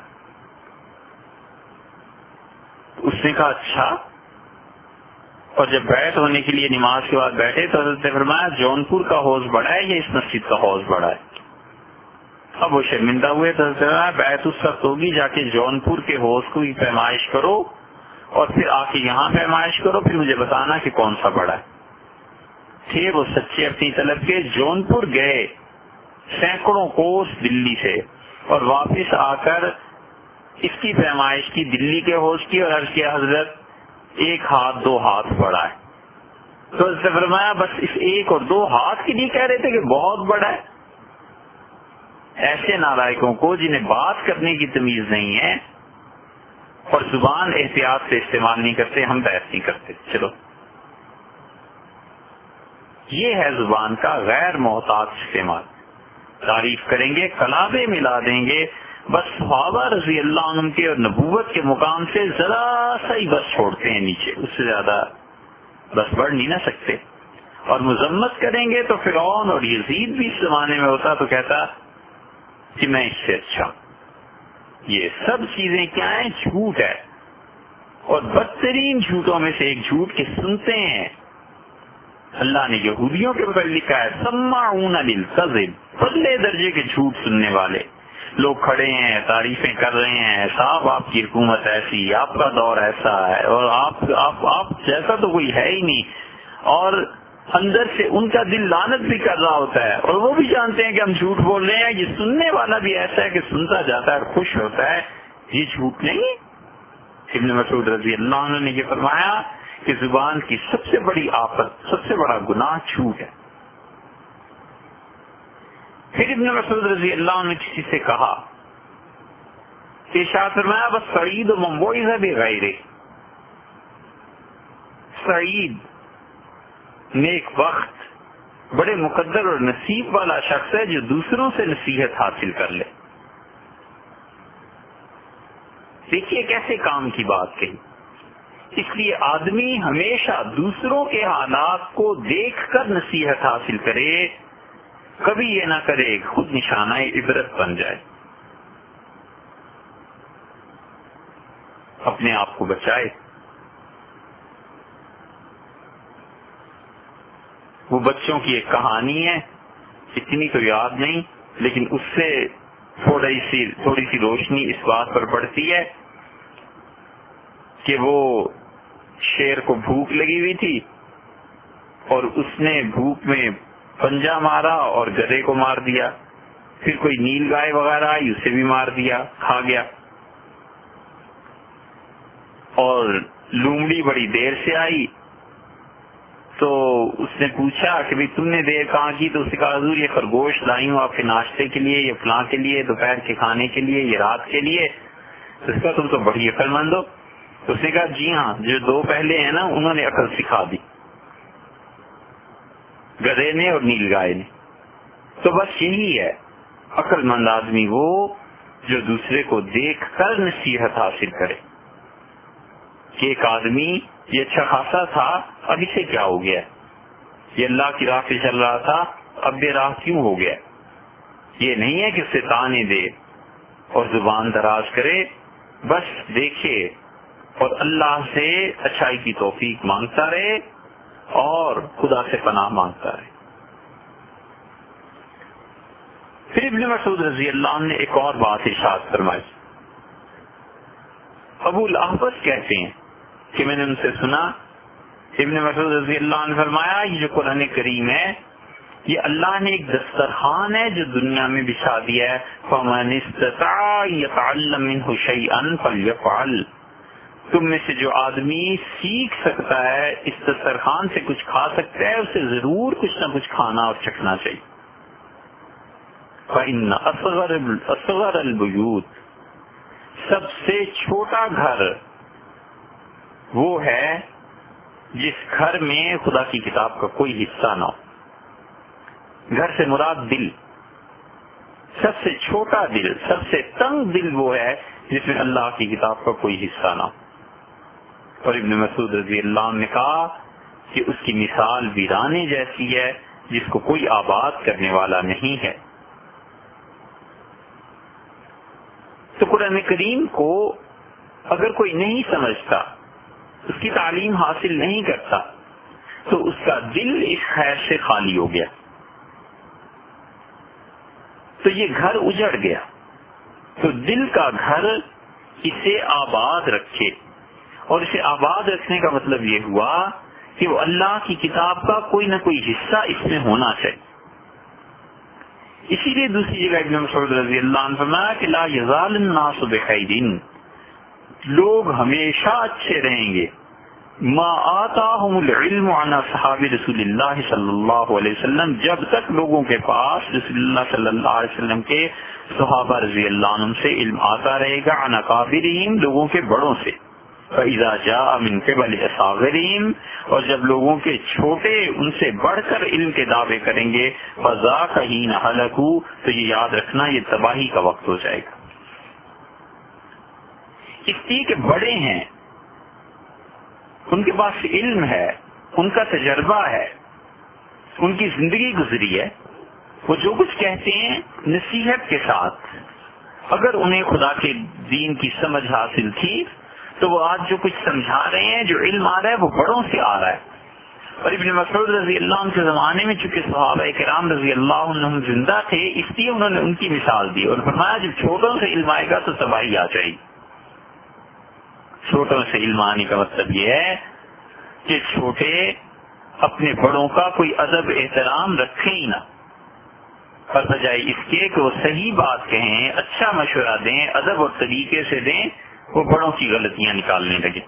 اس نے کہا اچھا. اور جب بیعت ہونے کے لیے نماز کے بعد بیٹھے تو حضرت نے فرمایا جونپور کا حوض بڑا ہے یا اس مسجد کا حوض بڑا ہے؟ اب وہ شرمندہ ہوئے تو حضرت نے فرمایا بیعت اس وقت ہوگی جا کے جونپور کے حوض کو پیمائش کرو اور پھر آ کے یہاں پیمائش کرو، پھر مجھے بتانا کہ کون سا بڑا ہے. تھے وہ سچے اپنی طلب کے. جونپور گئے سینکڑوں کوس دلی سے اور واپس آ کر اس کی پیمائش کی دلی کے حوض کی اور عرض کیا حضرت ایک ہاتھ دو ہاتھ بڑا ہے. تو حضرت نے فرمایا بس اس ایک اور دو ہاتھ کے لیے کہہ رہے تھے کہ بہت بڑا ہے. ایسے نالائقوں کو جنہیں بات کرنے کی تمیز نہیں ہے اور زبان احتیاط سے استعمال نہیں کرتے، ہم بحث نہیں کرتے. چلو یہ ہے زبان کا غیر محتاط استعمال. تعریف کریں گے کلابے ملا دیں گے، بس صحابہ رضی اللہ عنہ کے اور نبوت کے مقام سے ذرا سا ہی بس چھوڑتے ہیں نیچے، اس سے زیادہ بس بڑھ نہیں نہ سکتے. اور مذمت کریں گے تو فرعون اور یزید بھی اس زمانے میں ہوتا تو کہتا کہ میں اس سے اچھا. یہ سب چیزیں کیا ہیں؟ جھوٹ ہے. اور بدترین جھوٹوں میں سے ایک جھوٹ کے سنتے ہیں. اللہ نے یہودیوں کے اوپر لکھا ہے سماعون للکذب، پہلے درجے کے جھوٹ سننے والے لوگ کھڑے ہیں تعریفیں کر رہے ہیں، صاحب آپ کی حکومت ایسی، آپ کا دور ایسا ہے اور آپ آپ آپ جیسا تو کوئی ہے ہی نہیں. اور اندر سے ان کا دل لعنت بھی کر رہا ہوتا ہے اور وہ بھی جانتے ہیں کہ ہم جھوٹ بول رہے ہیں. یہ سننے والا بھی ایسا ہے کہ سنتا جاتا ہے اور خوش ہوتا ہے. یہ جھوٹ نہیں. ابن مسعود رضی اللہ عنہ نے یہ فرمایا کہ زبان کی سب سے بڑی آفت، سب سے بڑا گناہ جھوٹ ہے. پھر ابن مسعود رضی اللہ عنہ نے کسی سے کہا کہ ارشاد فرمایا بس سعید و منبوئز بغیر، سعید نیک وقت بڑے مقدر اور نصیب والا شخص ہے جو دوسروں سے نصیحت حاصل کر لے. دیکھیے کیسے کام کی بات کہی. اس لیے آدمی ہمیشہ دوسروں کے حالات کو دیکھ کر نصیحت حاصل کرے، کبھی یہ نہ کرے خود نشانہ عبرت بن جائے. اپنے آپ کو بچائے. وہ بچوں کی ایک کہانی ہے، اتنی تو یاد نہیں، لیکن اس سے تھوڑی سی تھوڑی سی روشنی اس بات پر پڑتی ہے کہ وہ شیر کو بھوک لگی ہوئی تھی اور اس نے بھوک میں پنجہ مارا اور گدھے کو مار دیا. پھر کوئی نیل گائے وغیرہ آئی، اسے بھی مار دیا، کھا گیا. اور لومڑی بڑی دیر سے آئی تو اس نے پوچھا کہ بھائی تم نے دیر کہاں کی؟ تو اس نے کہا حضور یہ خرگوش لائی ہوں آپ کے ناشتے کے لیے، یہ فلاں کے لیے، دوپہر کے کھانے کے لیے، یہ رات کے لیے. تو اس کا تم تو بڑی عقل مند ہو. تو اس نے کہا جی ہاں، جو دو پہلے ہیں نا انہوں نے عقل سکھا دی، گدھے نے اور نیل گائے نے. تو بس یہی ہے، عقل مند آدمی وہ جو دوسرے کو دیکھ کر نصیحت حاصل کرے کہ ایک آدمی یہ اچھا خاصا تھا، اب اسے کیا ہو گیا؟ یہ اللہ کی راہ پہ چل رہا تھا، اب بے راہ کیوں ہو گیا؟ یہ نہیں ہے کہ اسے تانے دے اور زبان دراز کرے، بس دیکھے اور اللہ سے اچھائی کی توفیق مانگتا رہے اور خدا سے پناہ مانگتا رہے. پھر ابن مسعود رضی اللہ عنہ نے ایک اور بات ارشاد فرمائی. ابو الاحوص کہتے ہیں کہ میں نے ان سے سنا، ابن مسعود رضی اللہ عنہ فرمایا یہ جو قرآن کریم ہے یہ اللہ نے ایک دسترخوان ہے جو دنیا میں بچھا دیا ہے، فَمَنِ اسْتَطَاعَ يَتَعَلَّمْ مِنْهُ شَيْئًا فَلْيَفْعَلْ. تم میں سے جو آدمی سیکھ سکتا ہے، اس دسترخوان سے کچھ کھا سکتا ہے، اسے ضرور کچھ نہ کچھ کھانا اور چکھنا چاہیے. فَإِنَّ أَصْغَرَ أَصْغَرَ الْبُيُوتِ، سب سے چھوٹا گھر وہ ہے جس گھر میں خدا کی کتاب کا کوئی حصہ نہ ہو. گھر سے مراد دل، سب سے چھوٹا دل، سب سے تنگ دل وہ ہے جس میں اللہ کی کتاب کا کوئی حصہ نہ ہو. اور ابن مسعود رضی اللہ عنہ نے کہا کہ اس کی مثال ویرانے جیسی ہے جس کو کوئی آباد کرنے والا نہیں ہے. تو قرآن کریم کو اگر کوئی نہیں سمجھتا، اس کی تعلیم حاصل نہیں کرتا، تو اس کا دل اس خیر سے خالی ہو گیا، تو یہ گھر اجڑ گیا. تو دل کا گھر اسے آباد رکھے، اور اسے آباد رکھنے کا مطلب یہ ہوا کہ وہ اللہ کی کتاب کا کوئی نہ کوئی حصہ اس میں ہونا چاہیے. اسی لیے دوسری جگہ ابن مسعود رضی اللہ عنہ فرمایا کہ لا یزال الناس بخیر، لوگ ہمیشہ اچھے رہیں گے، ما آتاہم العلم عن اصحاب رسول اللہ صلی اللہ علیہ وسلم، جب تک لوگوں کے پاس رسول اللہ صلی اللہ علیہ وسلم کے صحابہ رضی اللہ عنہم سے علم آتا رہے گا، عن اکابرہم، لوگوں کے بڑوں سے. فَإِذَا جَاءَ مِن قِبَلِ أَصَاغِرِهِمْ، اور جب لوگوں کے چھوٹے ان سے بڑھ کر علم کے دعوے کریں گے، فَذَاكَ حِينَ هَلَكُوا، تو یہ یاد رکھنا یہ تباہی کا وقت ہو جائے گا. اس لیے کہ بڑے ہیں، ان کے پاس علم ہے، ان کا تجربہ ہے، ان کی زندگی گزری ہے، وہ جو کچھ کہتے ہیں نصیحت کے ساتھ. اگر انہیں خدا کے دین کی سمجھ حاصل تھی تو وہ آج جو کچھ سمجھا رہے ہیں، جو علم آ رہا ہے، وہ بڑوں سے آ رہا ہے. اور ابن مسعود رضی اللہ عنہ کے زمانے میں چونکہ صحابہ کرام رضی اللہ عنہم زندہ تھے، اس لیے انہوں نے ان کی مثال دی اور فرمایا جب چھوٹوں سے علم آئے گا تو تباہی آ جائے گی. چھوٹوں سے علم آنے کا مطلب یہ ہے کہ چھوٹے اپنے بڑوں کا کوئی ادب احترام رکھیں ہی نہ، اور بجائے اس کے کہ وہ صحیح بات کہیں، اچھا مشورہ دیں، ادب اور طریقے سے دیں، وہ بڑوں کی غلطیاں نکالنے لگے.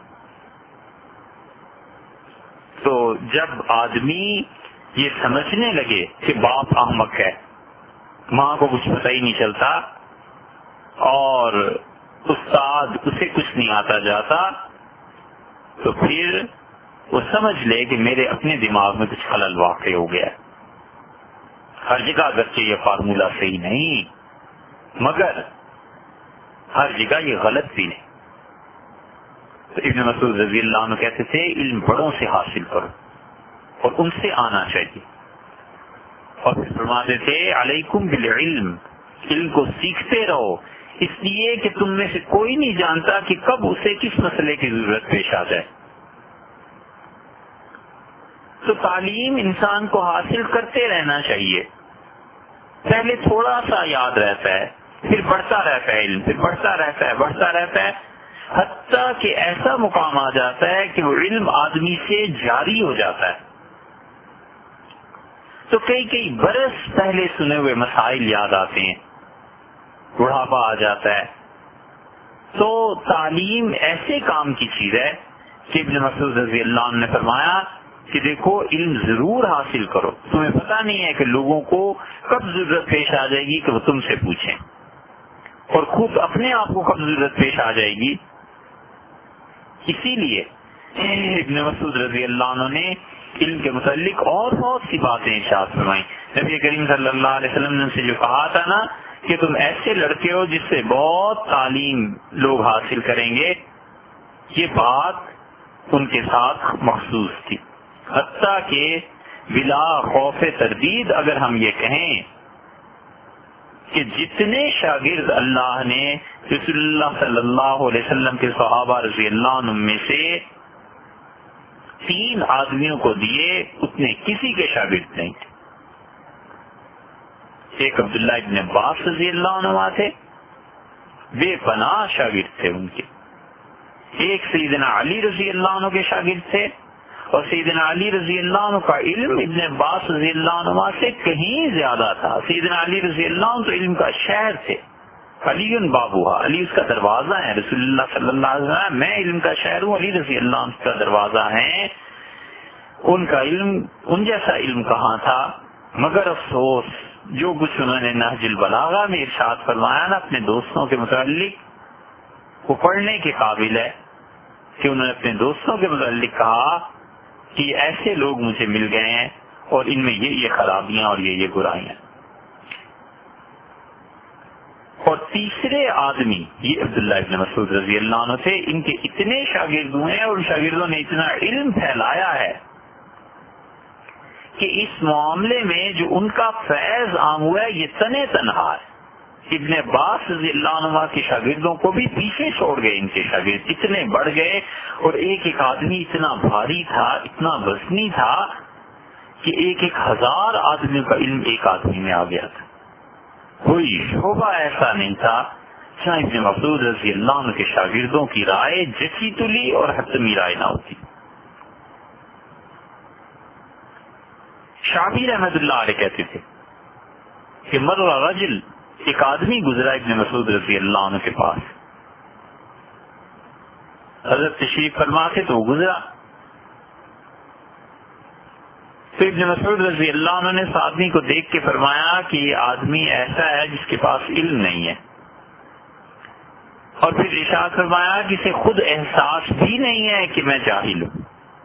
تو جب آدمی یہ سمجھنے لگے کہ باپ احمق ہے، ماں کو کچھ پتہ ہی نہیں چلتا، اور استاد اسے کچھ نہیں آتا جاتا، تو پھر وہ سمجھ لے کہ میرے اپنے دماغ میں کچھ خلل واقع ہو گیا. ہر جگہ اگرچہ یہ فارمولہ صحیح نہیں، مگر ہر جگہ یہ غلط بھی نہیں. تو ابن مسعود رضی اللہ عنہ کہتے تھے علم بڑوں سے حاصل کرو اور ان سے آنا چاہیے. اور پھر فرماتے تھے علیکم بالعلم، علم کو سیکھتے رہو، اس لیے کہ تم میں سے کوئی نہیں جانتا کہ کب اسے کس مسئلے کی ضرورت پیش آ جائے. تو تعلیم انسان کو حاصل کرتے رہنا چاہیے. پہلے تھوڑا سا یاد رہتا ہے، پھر بڑھتا رہتا ہے علم، پھر بڑھتا رہتا ہے بڑھتا رہتا ہے حتیٰ کہ ایسا مقام آ جاتا ہے کہ وہ علم آدمی سے جاری ہو جاتا ہے. تو کئی کئی برس پہلے سنے ہوئے مسائل یاد آتے ہیں، بڑھاپا آ جاتا ہے. تو تعلیم ایسے کام کی چیز ہے کہ ابن مسعود رضی اللہ عنہ نے فرمایا کہ دیکھو علم ضرور حاصل کرو، تمہیں پتہ نہیں ہے کہ لوگوں کو کب ضرورت پیش آ جائے گی کہ وہ تم سے پوچھیں، اور خود اپنے آپ کو کب ضرورت پیش آ جائے گی. اسی لیے ابن مسعود رضی اللہ عنہ نے علم کے متعلق اور بہت سی باتیں ارشاد فرمائیں. نبی کریم صلی اللہ علیہ وسلم نے ان سے جو کہا تھا نا کہ تم ایسے لڑکے ہو جس سے بہت تعلیم لوگ حاصل کریں گے، یہ بات ان کے ساتھ مخصوص تھی. حتیٰ کہ بلا خوف تردید اگر ہم یہ کہیں کہ جتنے شاگرد اللہ نے رسول اللہ صلی اللہ علیہ وسلم کے صحابہ رضی اللہ عنہ میں سے تین آدمیوں کو دیے، اتنے کسی کے شاگرد نہیں تھے. ایک عبداللہ ابن عباس رضی اللہ عنہ تھے، بے پناہ شاگرد تھے ان کے. ایک سیدنا علی رضی اللہ عنہ کے شاگرد تھے، اور سیدنا علی رضی اللہ عنہ کا علم ابن عباس رضی اللہ عنہ سے کہیں زیادہ تھا. سیدنا علی رضی اللہ عنہ تو علم کا شہر تھے. علی بابوہا، علی اس کا دروازہ ہے. رسول اللہ صلی اللہ علیہ وسلم میں علم کا شہر ہوں، علی رضی اللہ عنہ کا دروازہ ہے. ان کا علم ان جیسا علم کہاں تھا. مگر افسوس جو کچھ انہوں نے نہج البلاغہ میں ارشاد فرمایا نا اپنے دوستوں کے متعلق، وہ پڑھنے کے قابل ہے کہ انہوں نے اپنے دوستوں کے متعلق کہا کہ ایسے لوگ مجھے مل گئے ہیں اور ان میں یہ یہ خرابیاں اور یہ یہ برائیاں. اور تیسرے آدمی یہ عبداللہ ابن مسعود رضی اللہ عنہ تھے. ان کے اتنے شاگرد ہوئے ہیں اور ان شاگردوں نے اتنا علم پھیلایا ہے کہ اس معاملے میں جو ان کا فیض عام ہوا ہے یہ تنے تنہا ہے. ابن عباس رضی اللہ عنہ کے شاگردوں کو بھی پیچھے چھوڑ گئے. ان کے شاگرد اتنے بڑھ گئے اور ایک ایک آدمی اتنا بھاری تھا، اتنا وزنی تھا کہ ایک ایک ہزار آدمیوں کا علم ایک آدمی میں آ گیا تھا. کوئی شعبہ ایسا نہیں تھا جہاں ابن مسعود رضی اللہ عنہ کے شاگردوں کی رائے جچی تلی اور حتمی رائے نہ ہوتی. شافعی رحمت اللہ علیہ کہتے تھے کہ مر رجل، ایک آدمی گزرا ابن مسعود رضی اللہ عنہ کے پاس. حضرت تشریف فرما کے تو گزرا تو ابن مسعود رضی اللہ عنہ نے اس آدمی کو دیکھ کے فرمایا کہ یہ آدمی ایسا ہے جس کے پاس علم نہیں ہے، اور پھر ارشاد فرمایا کہ اسے خود احساس بھی نہیں ہے کہ میں جاہل ہوں.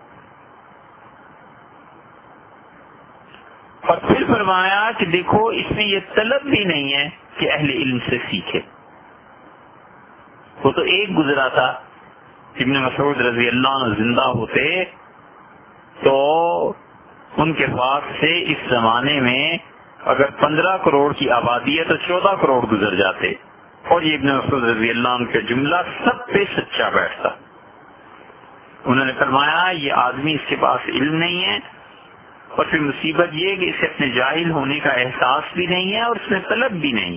اور پھر فرمایا کہ دیکھو اس میں یہ طلب بھی نہیں ہے کہ اہل علم سے سیکھے. وہ تو ایک گزرا تھا. ابن مسعود رضی اللہ عنہ زندہ ہوتے تو ان کے پاس سے اس زمانے میں اگر پندرہ کروڑ کی آبادی ہے تو چودہ کروڑ گزر جاتے، اور یہ ابن مسعود رضی اللہ عنہ کا جملہ سب پہ سچا بیٹھتا. انہوں نے فرمایا یہ آدمی اس کے پاس علم نہیں ہے، اور پھر مصیبت یہ کہ اسے اپنے جاہل ہونے کا احساس بھی نہیں ہے اور اس میں طلب بھی نہیں.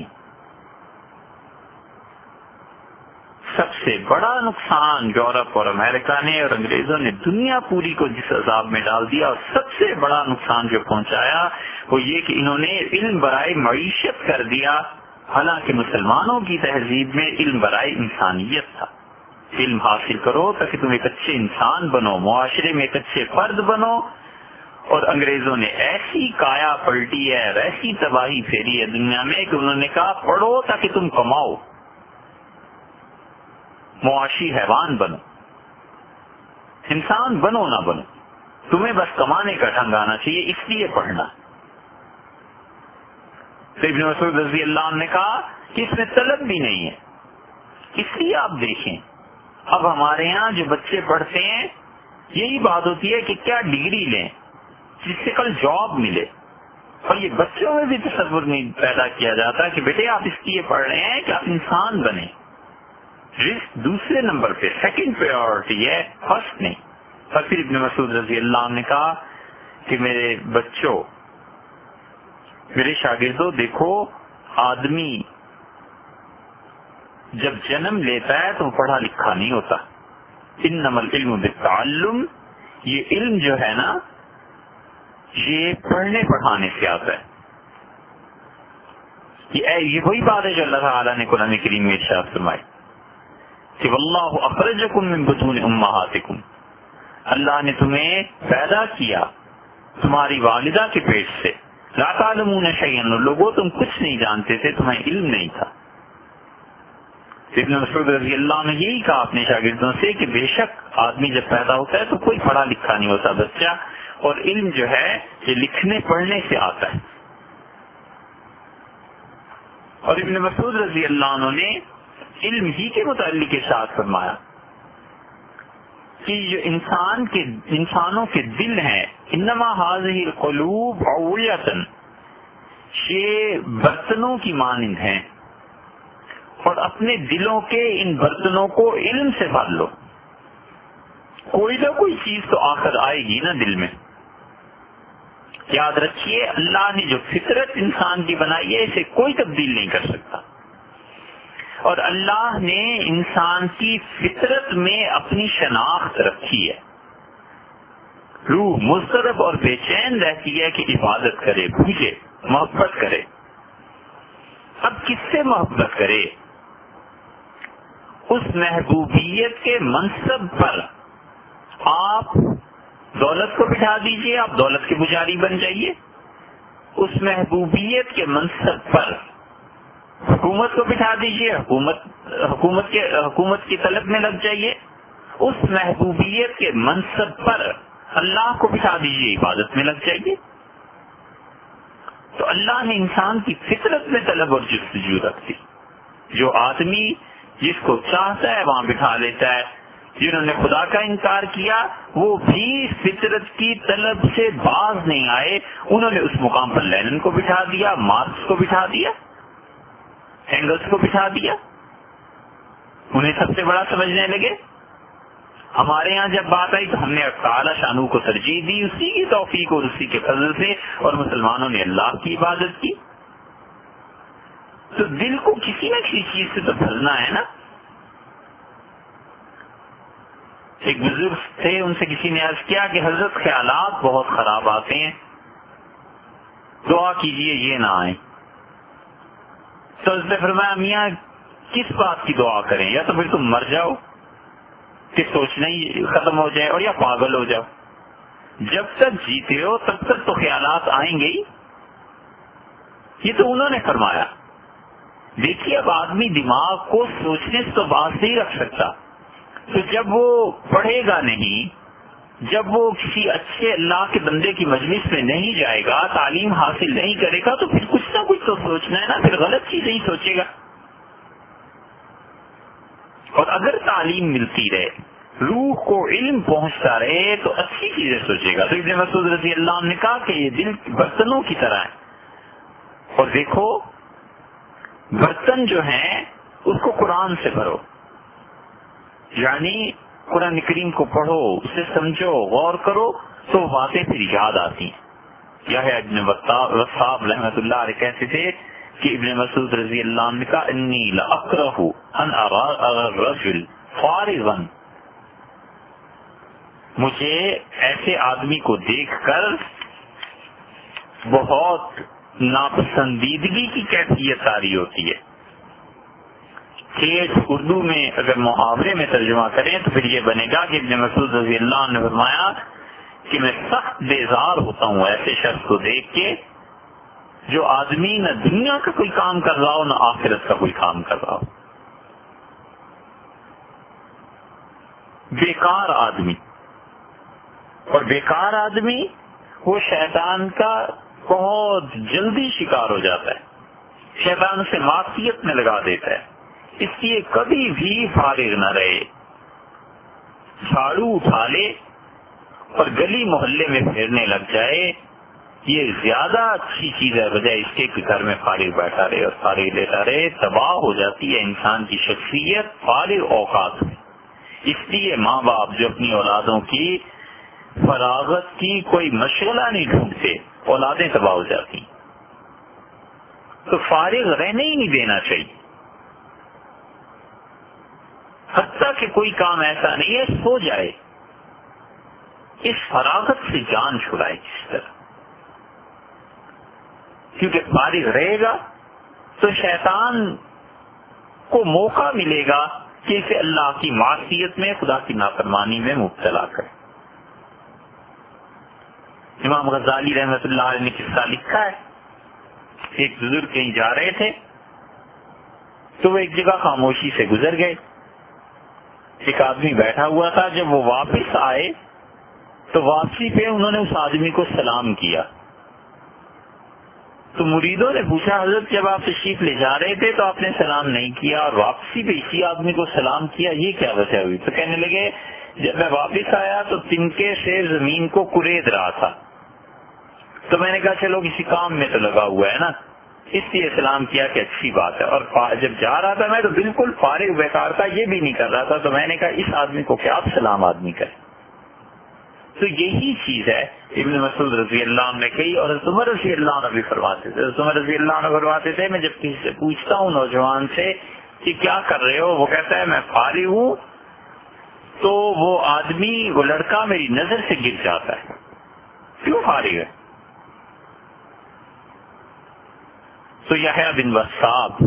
سب سے بڑا نقصان یورپ اور امریکہ نے اور انگریزوں نے دنیا پوری کو جس عذاب میں ڈال دیا، اور سب سے بڑا نقصان جو پہنچایا وہ یہ کہ انہوں نے علم برائے معیشت کر دیا، حالانکہ مسلمانوں کی تہذیب میں علم برائے انسانیت تھا. علم حاصل کرو تاکہ تم ایک اچھے انسان بنو، معاشرے میں ایک اچھے فرد بنو. اور انگریزوں نے ایسی کایا پلٹی ہے، ایسی تباہی پھیری ہے دنیا میں کہ انہوں نے کہا پڑھو تاکہ تم کماؤ، معاشی حیوان بنو، انسان بنو نہ بنو، تمہیں بس کمانے کا ڈھنگ آنا چاہیے، اس لیے پڑھنا. تو ابن مسعود رضی اللہ عنہ نے کہا کہ اس میں طلب بھی نہیں ہے. اس لیے آپ دیکھیں اب ہمارے ہاں جو بچے پڑھتے ہیں یہی بات ہوتی ہے کہ کیا ڈگری لیں جس سے کل جاب ملے. اور یہ بچوں میں بھی تصور نہیں پیدا کیا جاتا کہ بیٹے آپ اس لیے پڑھ رہے ہیں کہ آپ انسان بنے. رزق دوسرے نمبر پہ، سیکنڈ پریورٹی ہے، فرسٹ نہیں. اور پھر ابن مسعود رضی اللہ عنہ نے کہا کہ میرے بچوں، میرے شاگردوں، دیکھو آدمی جب جنم لیتا ہے تو پڑھا لکھا نہیں ہوتا. انما العلم بالتعلم، یہ علم جو ہے نا یہ پڑھنے پڑھانے سے آتا ہے. یہ وہی بات ہے جو اللہ تعالیٰ نے قرآن کریم میں ارشاد فرمائی کہ واللہ اخرجکم من بطون امہاتکم، اللہ نے تمہیں پیدا کیا تمہاری والدہ کے پیٹ سے. لا تعلمون شیئا، لوگوں تم کچھ نہیں جانتے تھے، تمہیں علم نہیں تھا. ابن مسعود رضی اللہ عنہ یہی کہا اپنے شاگردوں سے کہ بے شک آدمی جب پیدا ہوتا ہے تو کوئی پڑھا لکھا نہیں ہوتا بچہ، اور علم جو ہے یہ لکھنے پڑھنے سے آتا ہے. اور ابن مسعود رضی اللہ عنہ نے علم ہی کے متعلق ارشاد فرمایا کہ جو انسان کے انسانوں کے دل ہیں، انما هذه القلوب عویۃ، یہ برتنوں کی مانند ہیں، اور اپنے دلوں کے ان برتنوں کو علم سے بھر لو. کوئی نہ کوئی چیز تو آخر آئے گی نا دل میں. یاد رکھیے اللہ نے جو فطرت انسان کی بنائی ہے اسے کوئی تبدیل نہیں کر سکتا، اور اللہ نے انسان کی فطرت میں اپنی شناخت رکھی ہے. روح مضطرب اور بے چین رہتی ہے کہ عبادت کرے، پوجے، محبت کرے. اب کس سے محبت کرے؟ اس محبوبیت کے منصب پر آپ دولت کو بٹھا دیجئے، آپ دولت کے پجاری بن جائیے. اس محبوبیت کے منصب پر حکومت کو بٹھا دیجئے، حکومت حکومت کے حکومت کی طلب میں لگ جائیے. اس محبوبیت کے منصب پر اللہ کو بٹھا دیجئے، عبادت میں لگ جائیے. تو اللہ نے انسان کی فطرت میں طلب اور جستجو رکھ دی. جو آدمی جس کو چاہتا ہے وہاں بٹھا لیتا ہے. جنہوں نے خدا کا انکار کیا وہ بھی فطرت کی طلب سے باز نہیں آئے، انہوں نے اس مقام پر لینن کو بٹھا دیا، مارکس کو بٹھا دیا، اینگلس کو بٹھا دیا، انہیں سب سے بڑا سمجھنے لگے. ہمارے یہاں جب بات آئی تو ہم نے تعالی شانو کو ترجیح دی، اسی کی توفیق اور اسی کے فضل سے، اور مسلمانوں نے اللہ کی عبادت کی. تو دل کو کسی نہ کسی چیز سے تو بھرنا ہے نا. ایک بزرگ تھے، ان سے کسی نے عرض کیا کہ حضرت خیالات بہت خراب آتے ہیں، دعا کیجئے یہ نہ آئے. تو حضرت نے فرمایا میاں کس بات کی دعا کریں؟ یا تو پھر تم مر جاؤ کہ سوچنا ہی ختم ہو جائے، اور یا پاگل ہو جاؤ. جب تک جیتے ہو تب تک تو خیالات آئیں گے ہی. یہ تو انہوں نے فرمایا. دیکھیے اب آدمی دماغ کو سوچنے سے تو باز نہیں رکھ سکتا، تو جب وہ پڑھے گا نہیں، جب وہ کسی اچھے اللہ کے بندے کی مجلس میں نہیں جائے گا، تعلیم حاصل نہیں کرے گا، تو پھر کچھ نہ کچھ تو سوچنا ہے نا، پھر غلط چیزیں ہی سوچے گا. اور اگر تعلیم ملتی رہے، روح کو علم پہنچتا رہے تو اچھی چیزیں سوچے گا. تو ابن مسعود رضی اللہ عنہ نے کہا کہ یہ دل برتنوں کی طرح ہے. اور دیکھو برتن جو ہیں اس کو قرآن سے بھرو، یعنی قرآن کریم کو پڑھو، اسے سمجھو، غور کرو تو باتیں پھر یاد آتی ہیں. یہ ابن وصاب رحمۃ اللہ علیہ کہتے تھے کہ ابن مسعود رضی اللہ عنہ کا انی لاکرہ ان ارى الرجل فارغا، مجھے ایسے آدمی کو دیکھ کر بہت ناپسندیدگی کی کیفیت طاری ہوتی ہے. کہ اردو میں اگر محاورے میں ترجمہ کریں تو پھر یہ بنے گا کہ ابن مسعود رضی اللہ عنہ نے فرمایا کہ میں سخت بیزار ہوتا ہوں ایسے شخص کو دیکھ کے جو آدمی نہ دنیا کا کوئی کام کر رہا ہو نہ آخرت کا کوئی کام کر رہا ہو. بیکار آدمی، اور بیکار آدمی وہ شیطان کا بہت جلدی شکار ہو جاتا ہے، شیطان سے معصیت میں لگا دیتا ہے. اس لیے کبھی بھی فارغ نہ رہے، جھاڑو اٹھا لے اور گلی محلے میں پھیرنے لگ جائے، یہ زیادہ اچھی چیز ہے بجائے اس کے کہ گھر میں فارغ بیٹھا رہے اور فارغ لیتا رہے. تباہ ہو جاتی ہے انسان کی شخصیت فارغ اوقات میں. اس لیے ماں باپ جو اپنی اولادوں کی فراغت کی کوئی مشغلہ نہیں ڈھونڈتے، اولادیں تباہ ہو جاتی. تو فارغ رہنے ہی نہیں دینا چاہیے، حتیٰ کہ کوئی کام ایسا نہیں ہے سو جائے، اس فراغت سے جان چھڑائے کس طرح. کیونکہ فارغ رہے گا تو شیطان کو موقع ملے گا کہ اسے اللہ کی معصیت میں، خدا کی نافرمانی میں مبتلا کرے. امام غزالی رحمۃ اللہ علیہ نے قصہ لکھا ہے، ایک بزرگ کہیں جا رہے تھے تو وہ ایک جگہ خاموشی سے گزر گئے. ایک آدمی بیٹھا ہوا تھا، جب وہ واپس آئے تو واپسی پہ انہوں نے اس آدمی کو سلام کیا. تو مریدوں نے پوچھا حضرت جب آپ تشریف لے جا رہے تھے تو آپ نے سلام نہیں کیا اور واپسی پہ اسی آدمی کو سلام کیا، یہ کیا وجہ ہوئی؟ تو کہنے لگے جب میں واپس آیا تو تنکے سے زمین کو کرید رہا تھا، تو میں نے کہا چلو کسی کام میں تو لگا ہوا ہے نا، اس لیے سلام کیا کہ اچھی بات ہے. اور جب جا رہا تھا میں تو بالکل فارغ بیکار تھا، یہ بھی نہیں کر رہا تھا، تو میں نے کہا اس آدمی کو کیا آپ سلام آدمی کریں. تو یہی چیز ہے ابن مسعود رضی اللہ عنہ نے کہی، اور حضرت عمر رضی اللہ عنہ بھی فرماتے تھے. حضرت عمر رضی اللہ عنہ فرماتے تھے میں جب کسی سے پوچھتا ہوں نوجوان سے کہ کیا کر رہے ہو، وہ کہتا ہے میں فارغ ہوں، تو وہ آدمی، وہ لڑکا میری نظر سے گر جاتا ہے. کیوں فارغ ہے؟ تو یحییٰ بن وثاب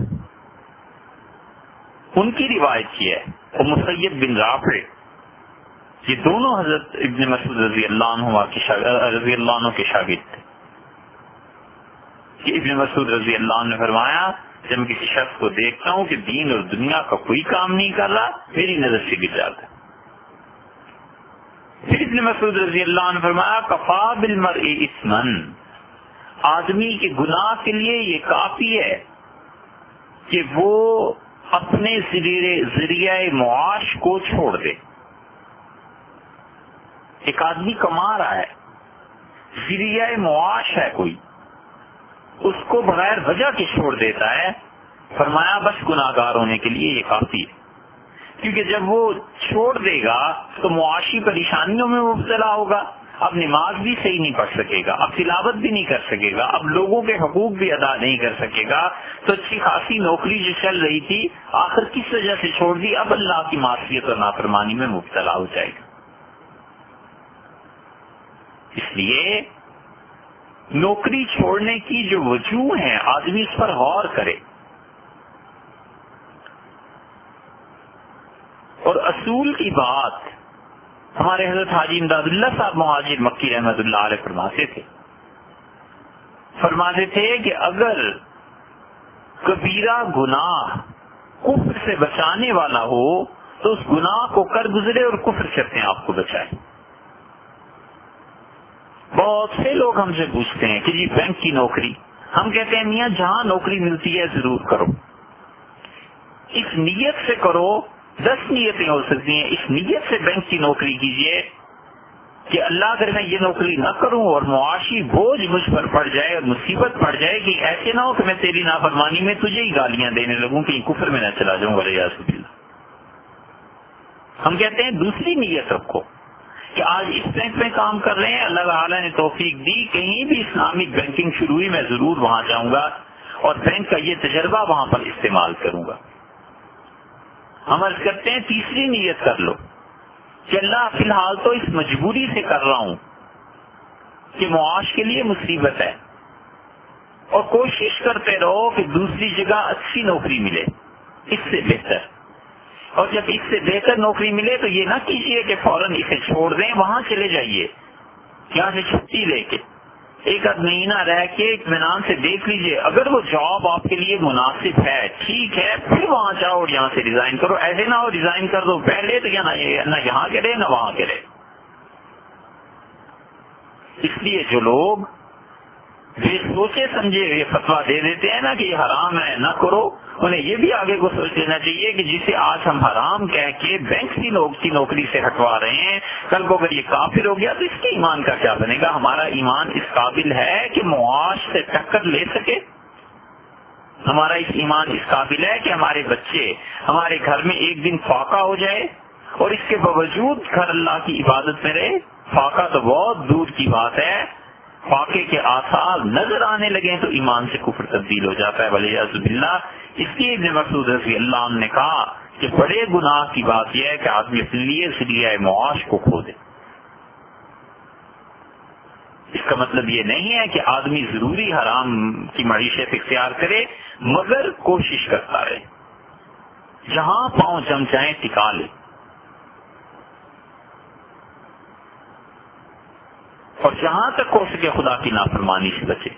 ان کی روایت کی ہے، اور مسیب بن رافع، یہ دونوں حضرت ابن مسعود رضی اللہ عنہ کے رضی اللہ عنہ کے شاگرد تھے. کہ ابن مسعود رضی اللہ عنہ نے فرمایا جب میں کسی شخص کو دیکھتا ہوں کہ دین اور دنیا کا کوئی کام نہیں کر رہا، میری نظر سے گر جاتا ہے. پھر ابن مسعود رضی اللہ عنہ نے فرمایا کفا بالمرء اثما، آدمی کے گناہ کے لیے یہ کافی ہے کہ وہ اپنے ذریعہ معاش کو چھوڑ دے. ایک آدمی کما رہا ہے، ذریعہ معاش ہے کوئی، اس کو بغیر وجہ کے چھوڑ دیتا ہے، فرمایا بس گناہ گار ہونے کے لیے یہ کافی ہے. کیونکہ جب وہ چھوڑ دے گا تو معاشی پریشانیوں میں مبتلا ہوگا، اب نماز بھی صحیح نہیں پڑھ سکے گا، اب تلاوت بھی نہیں کر سکے گا، اب لوگوں کے حقوق بھی ادا نہیں کر سکے گا. تو اچھی خاصی نوکری جو چل رہی تھی آخر کس وجہ سے چھوڑ دی؟ اب اللہ کی معصیت اور نافرمانی میں مبتلا ہو جائے گا. اس لیے نوکری چھوڑنے کی جو وجوہ ہیں آدمی اس پر غور کرے. اور اصول کی بات ہمارے حضرت حاجی امداد اللہ صاحب مہاجر مکی رحمۃ اللہ علیہ فرماتے تھے فرماتے تھے کہ اگر کبیرہ گناہ کفر سے بچانے والا ہو تو اس گناہ کو کر گزرے اور کفر سے اپنے آپ کو بچائے. بہت سے لوگ ہم سے پوچھتے ہیں کہ جی بینک کی نوکری، ہم کہتے ہیں میاں جہاں نوکری ملتی ہے ضرور کرو، اس نیت سے کرو. دس نیتیں ہو سکتی ہیں، اس نیت سے بینک کی نوکری کیجیے کہ اللہ اگر میں یہ نوکری نہ کروں اور معاشی بوجھ مجھ پر پڑ جائے اور مصیبت پڑ جائے کہ ایسے نہ ہو کہ میں تیری نافرمانی میں تجھے ہی گالیاں دینے لگوں کہ کفر میں نہ چلا جاؤں ولیعاذ باللہ. ہم کہتے ہیں دوسری نیت رکھو کہ آج اس بینک میں کام کر رہے ہیں، اللہ تعالیٰ نے توفیق دی، کہیں بھی اسلامک بینکنگ شروع ہوئی میں ضرور وہاں جاؤں گا اور بینک کا یہ تجربہ وہاں پر استعمال کروں گا. ہم عرض کرتے ہیں تیسری نیت کر لو کہ اللہ فی الحال تو اس مجبوری سے کر رہا ہوں کہ معاش کے لیے مصیبت ہے، اور کوشش کرتے رہو کہ دوسری جگہ اچھی نوکری ملے اس سے بہتر. اور جب اس سے بہتر نوکری ملے تو یہ نہ کیجیے کہ فوراً اسے چھوڑ دیں، وہاں چلے جائیے یہاں سے چھٹی لے کے ایک آدھ مہینہ رہ کے اطمینان سے دیکھ لیجیے، اگر وہ جاب آپ کے لیے مناسب ہے ٹھیک ہے، پھر وہاں جاؤ اور یہاں سے ریزائن کرو. ایسے نہ ہو ریزائن کر دو پہلے تو نہ یہاں کرے نہ وہاں کرے. اس لیے جو لوگ بے سوچے سمجھے یہ فتویٰ دے دیتے ہیں نا کہ یہ حرام ہے نہ کرو، انہیں یہ بھی آگے کو سوچ لینا چاہیے کہ جسے آج ہم حرام کہہ کے بینک کی نوکری نوکری سے ہٹوا رہے ہیں، کل کو اگر یہ کافر ہو گیا تو اس کے ایمان کا کیا بنے گا؟ ہمارا ایمان اس قابل ہے کہ معاش سے ٹکر لے سکے؟ ہمارا اس ایمان اس قابل ہے کہ ہمارے بچے ہمارے گھر میں ایک دن فاقہ ہو جائے اور اس کے باوجود گھر اللہ کی عبادت میں رہے؟ فاقہ تو بہت دور کی بات ہے، فاقے کے آثار نظر آنے لگے تو ایمان سے کفر تبدیل ہو جاتا ہے والعیاذ باللہ۔ اس لیے ابن مسعود رضی اللہ عنہ نے کہا کہ بڑے گناہ کی بات یہ ہے کہ آدمی اپنے لیے ذریعہ معاش کو کھو دے۔ اس کا مطلب یہ نہیں ہے کہ آدمی ضروری حرام کی معیشت اختیار کرے، مگر کوشش کرتا رہے، جہاں پاؤں جم جائیں ٹکا لے، اور جہاں تک ہو سکے خدا کی نافرمانی سے بچے۔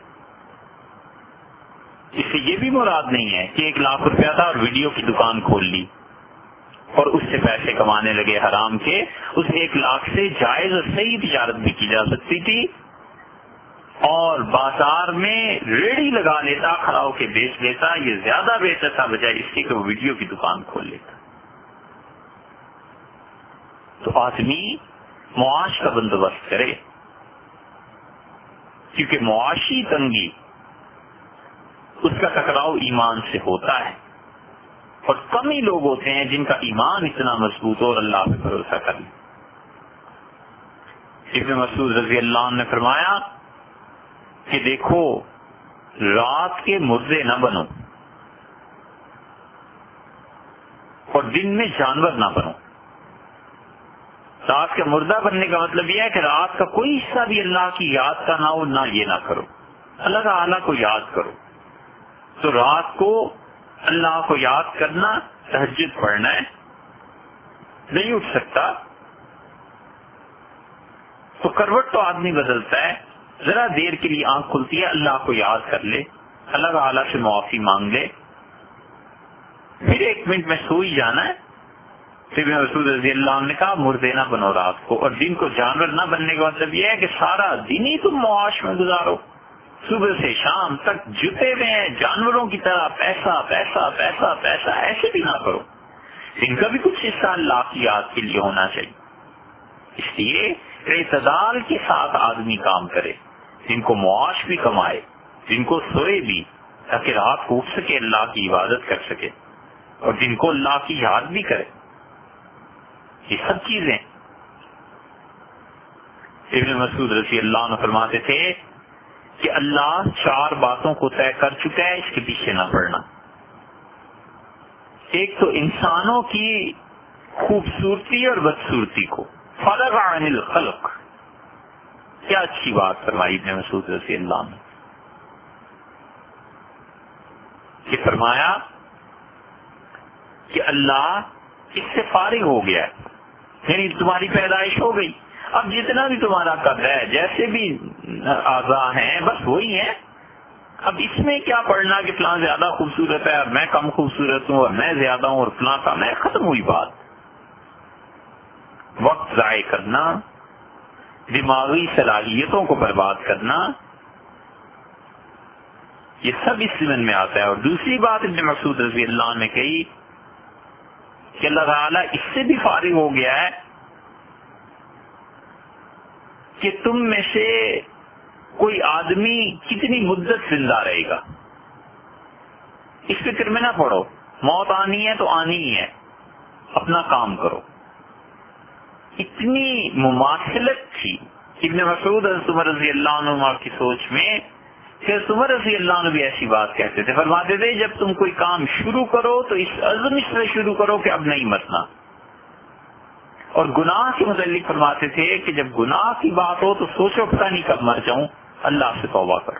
اس سے یہ بھی مراد نہیں ہے کہ ایک لاکھ روپیہ تھا اور ویڈیو کی دکان کھول لی اور اس سے پیسے کمانے لگے حرام کے۔ اس ایک لاکھ سے جائز اور صحیح تجارت بھی کی جا سکتی تھی، اور بازار میں ریڑھی لگا لیتا، کھڑا ہو کے بیچ لیتا، یہ زیادہ بہتر تھا بجائے اس کے کہ وہ ویڈیو کی دکان کھول لیتا۔ تو آدمی معاش کا بندوبست کرے، کیونکہ معاشی تنگی اس کا ٹکراؤ ایمان سے ہوتا ہے، اور کم ہی لوگ ہوتے ہیں جن کا ایمان اتنا مضبوط ہو اور اللہ پہ بھروسہ کر لے۔ ابن مسعود رضی اللہ عنہ نے فرمایا کہ دیکھو، رات کے مردے نہ بنو اور دن میں جانور نہ بنو۔ رات کے مردہ بننے کا مطلب یہ ہے کہ رات کا کوئی حصہ بھی اللہ کی یاد کا نہ ہو، نہ یہ نہ کرو، اللہ تعالیٰ کو یاد کرو۔ تو رات کو اللہ کو یاد کرنا، تہجد پڑھنا ہے، نہیں اٹھ سکتا تو کروٹ تو آدمی بدلتا ہے، ذرا دیر کے لیے آنکھ کھلتی ہے، اللہ کو یاد کر لے، اللہ تعالیٰ سے معافی مانگ لے، پھر ایک منٹ میں سو ہی جانا ہے۔ ابن مسعود رضی اللہ عنہ نے کہا مردے نہ بنو رات کو، اور دن کو جانور نہ بننے کا مطلب یہ ہے کہ سارا دن ہی تم معاش میں گزارو، صبح سے شام تک جتے ہوئے ہیں جانوروں کی طرح، پیسہ پیسہ پیسہ پیسہ، ایسے بھی نہ کرو۔ ان کا بھی کچھ حصہ اللہ کی یاد کے لیے ہونا چاہیے۔ اس لیے اعتدال کے ساتھ آدمی کام کرے، جن کو معاش بھی کمائے، جن کو سوئے بھی تاکہ رات کو اٹھ سکے، اللہ کی عبادت کر سکے، اور جن کو اللہ کی یاد بھی کرے۔ یہ سب چیزیں ابن مسعود رضی اللہ عنہ فرماتے تھے کہ اللہ چار باتوں کو طے کر چکا ہے، اس کے پیچھے نہ پڑنا۔ ایک تو انسانوں کی خوبصورتی اور بدصورتی کو، فرغ عن الخلق، کیا اچھی بات فرمائی ابن مسعود رضی اللہ عنہ، کہ فرمایا کہ اللہ اس سے فارغ ہو گیا ہے، یعنی تمہاری پیدائش ہو گئی، اب جتنا بھی تمہارا قدر ہے، جیسے بھی اعضاء ہیں بس وہی ہیں، اب اس میں کیا پڑھنا کہ فلاں زیادہ خوبصورت ہے اور میں کم خوبصورت ہوں، اور میں زیادہ ہوں اور فلاں کم ہے، ختم ہوئی بات۔ وقت ضائع کرنا، دماغی صلاحیتوں کو برباد کرنا، یہ سب اس ضمن میں آتا ہے۔ اور دوسری بات ابن مسعود رضی اللہ عنہ نے کہی کہ اللہ تعالیٰ اس سے بھی فارغ ہو گیا ہے کہ تم میں سے کوئی آدمی کتنی مدت زندہ رہے گا، اس فکر میں نہ پڑو، موت آنی ہے تو آنی ہی ہے، اپنا کام کرو۔ اتنی مماثلت تھی ابن مسعود حضرت عمر رضی اللہ عنہ کی سوچ میں کہ حضرت عمر رضی اللہ عنہ بھی ایسی بات کہتے تھے، فرماتے تھے جب تم کوئی کام شروع کرو تو اس عزم سے شروع کرو کہ اب نہیں مرنا۔ اور گناہ کے متعلق فرماتے تھے کہ جب گناہ کی بات ہو تو سوچو پتہ نہیں کب مر جاؤں، اللہ سے توبہ کرو۔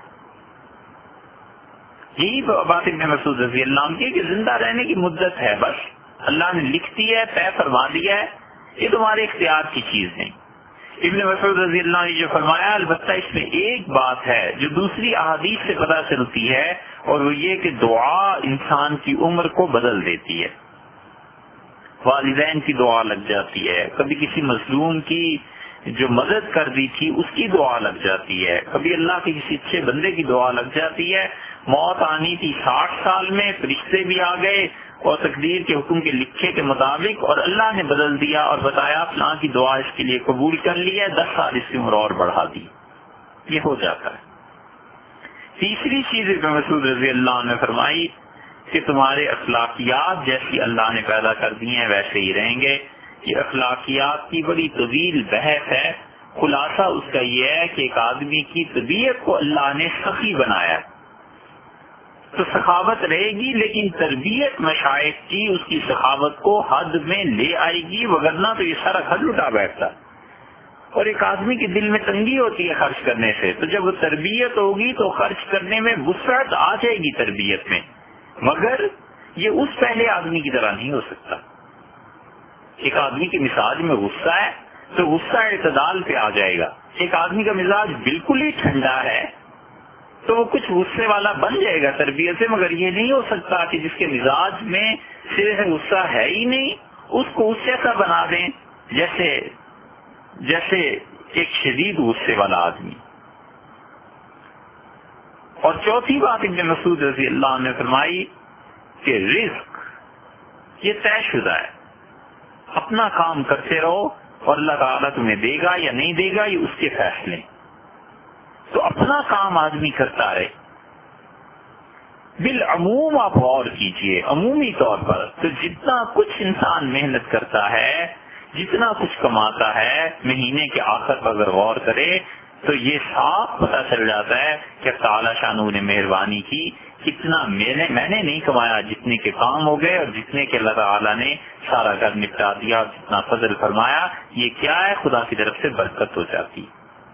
یہی بات ابن مسعود رضی اللہ عنہ کی کہ زندہ رہنے کی مدت ہے، بس اللہ نے لکھ دی ہے، طے فرما دیا ہے، یہ تمہارے اختیار کی چیز نہیں۔ ابن مسعود رضی اللہ عنہ نے جو فرمایا، البتہ اس میں ایک بات ہے جو دوسری احادیث سے پتہ چلتی ہے، اور وہ یہ کہ دعا انسان کی عمر کو بدل دیتی ہے۔ والدین کی دعا لگ جاتی ہے، کبھی کسی مظلوم کی جو مدد کر دی تھی اس کی دعا لگ جاتی ہے، کبھی اللہ کے کسی اچھے بندے کی دعا لگ جاتی ہے۔ موت آنی تھی ساٹھ سال میں، فرشتے بھی آ گئے اور تقدیر کے حکم کے لکھے کے مطابق، اور اللہ نے بدل دیا اور بتایا فلاں کی دعا اس کے لیے قبول کر لی ہے، دس سال اس کی عمر اور بڑھا دی، یہ ہو جاتا ہے۔ تیسری چیز ابن مسعود رضی اللہ عنہ نے فرمائی کہ تمہارے اخلاقیات جیسی اللہ نے پیدا کر دی ہیں ویسے ہی رہیں گے۔ یہ اخلاقیات کی بڑی طویل بحث ہے، خلاصہ اس کا یہ ہے کہ ایک آدمی کی طبیعت کو اللہ نے سخی بنایا ہے تو سخاوت رہے گی، لیکن تربیت مشائخ کی اس کی سخاوت کو حد میں لے آئے گی، وگرنہ تو یہ سارا گھر لٹا بیٹھتا۔ اور ایک آدمی کے دل میں تنگی ہوتی ہے خرچ کرنے سے، تو جب وہ تربیت ہوگی تو خرچ کرنے میں وسعت آ جائے گی تربیت میں، مگر یہ اس پہلے آدمی کی طرح نہیں ہو سکتا۔ ایک آدمی کے مزاج میں غصہ ہے تو غصہ اعتدال پہ آ جائے گا، ایک آدمی کا مزاج بالکل ہی ٹھنڈا ہے تو وہ کچھ غصے والا بن جائے گا تربیت سے، مگر یہ نہیں ہو سکتا کہ جس کے مزاج میں صرف غصہ ہے ہی نہیں اس کو اس جیسا بنا دیں جیسے جیسے ایک شدید غصے والا آدمی۔ اور چوتھی بات ابن مسعود رضی اللہ عنہ نے فرمائی کہ رزق یہ طے شدہ ہے، اپنا کام کرتے رہو اور اللہ تعالیٰ تمہیں دے گا یا نہیں دے گا یہ اس کے فیصلے، تو اپنا کام آدمی کرتا رہے۔ بالعموم آپ غور کیجئے، عمومی طور پر تو جتنا کچھ انسان محنت کرتا ہے، جتنا کچھ کماتا ہے، مہینے کے آخر پر اگر غور کرے تو یہ صاف پتہ چل جاتا ہے کہ تعالیٰ شانہ نے مہربانی کی، کتنا میں نے میں نے نہیں کمایا، جتنے کے کام ہو گئے اور جتنے کے اللہ تعالیٰ نے سارا گھر نپٹا دیا اور جتنا فضل فرمایا، یہ کیا ہے؟ خدا کی طرف سے برکت ہو جاتی۔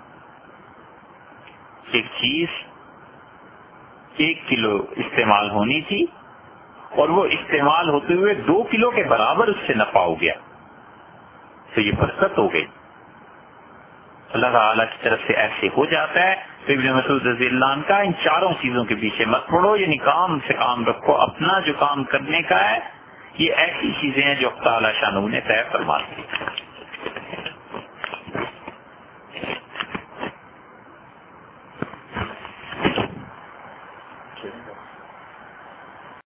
ایک چیز ایک کلو استعمال ہونی تھی اور وہ استعمال ہوتے ہوئے دو کلو کے برابر اس سے نفع ہو گیا تو یہ برکت ہو گئی، اللہ تعالیٰ کی طرف سے ایسے ہو جاتا ہے۔ تو ابن مسعود رضی اللہ عنہ کا ان چاروں چیزوں کے پیچھے مت پڑو، یعنی کام سے کام رکھو، اپنا جو کام کرنے کا ہے یہ ایسی چیزیں ہیں جو تعالیٰ شانہ نے طے فرما دی۔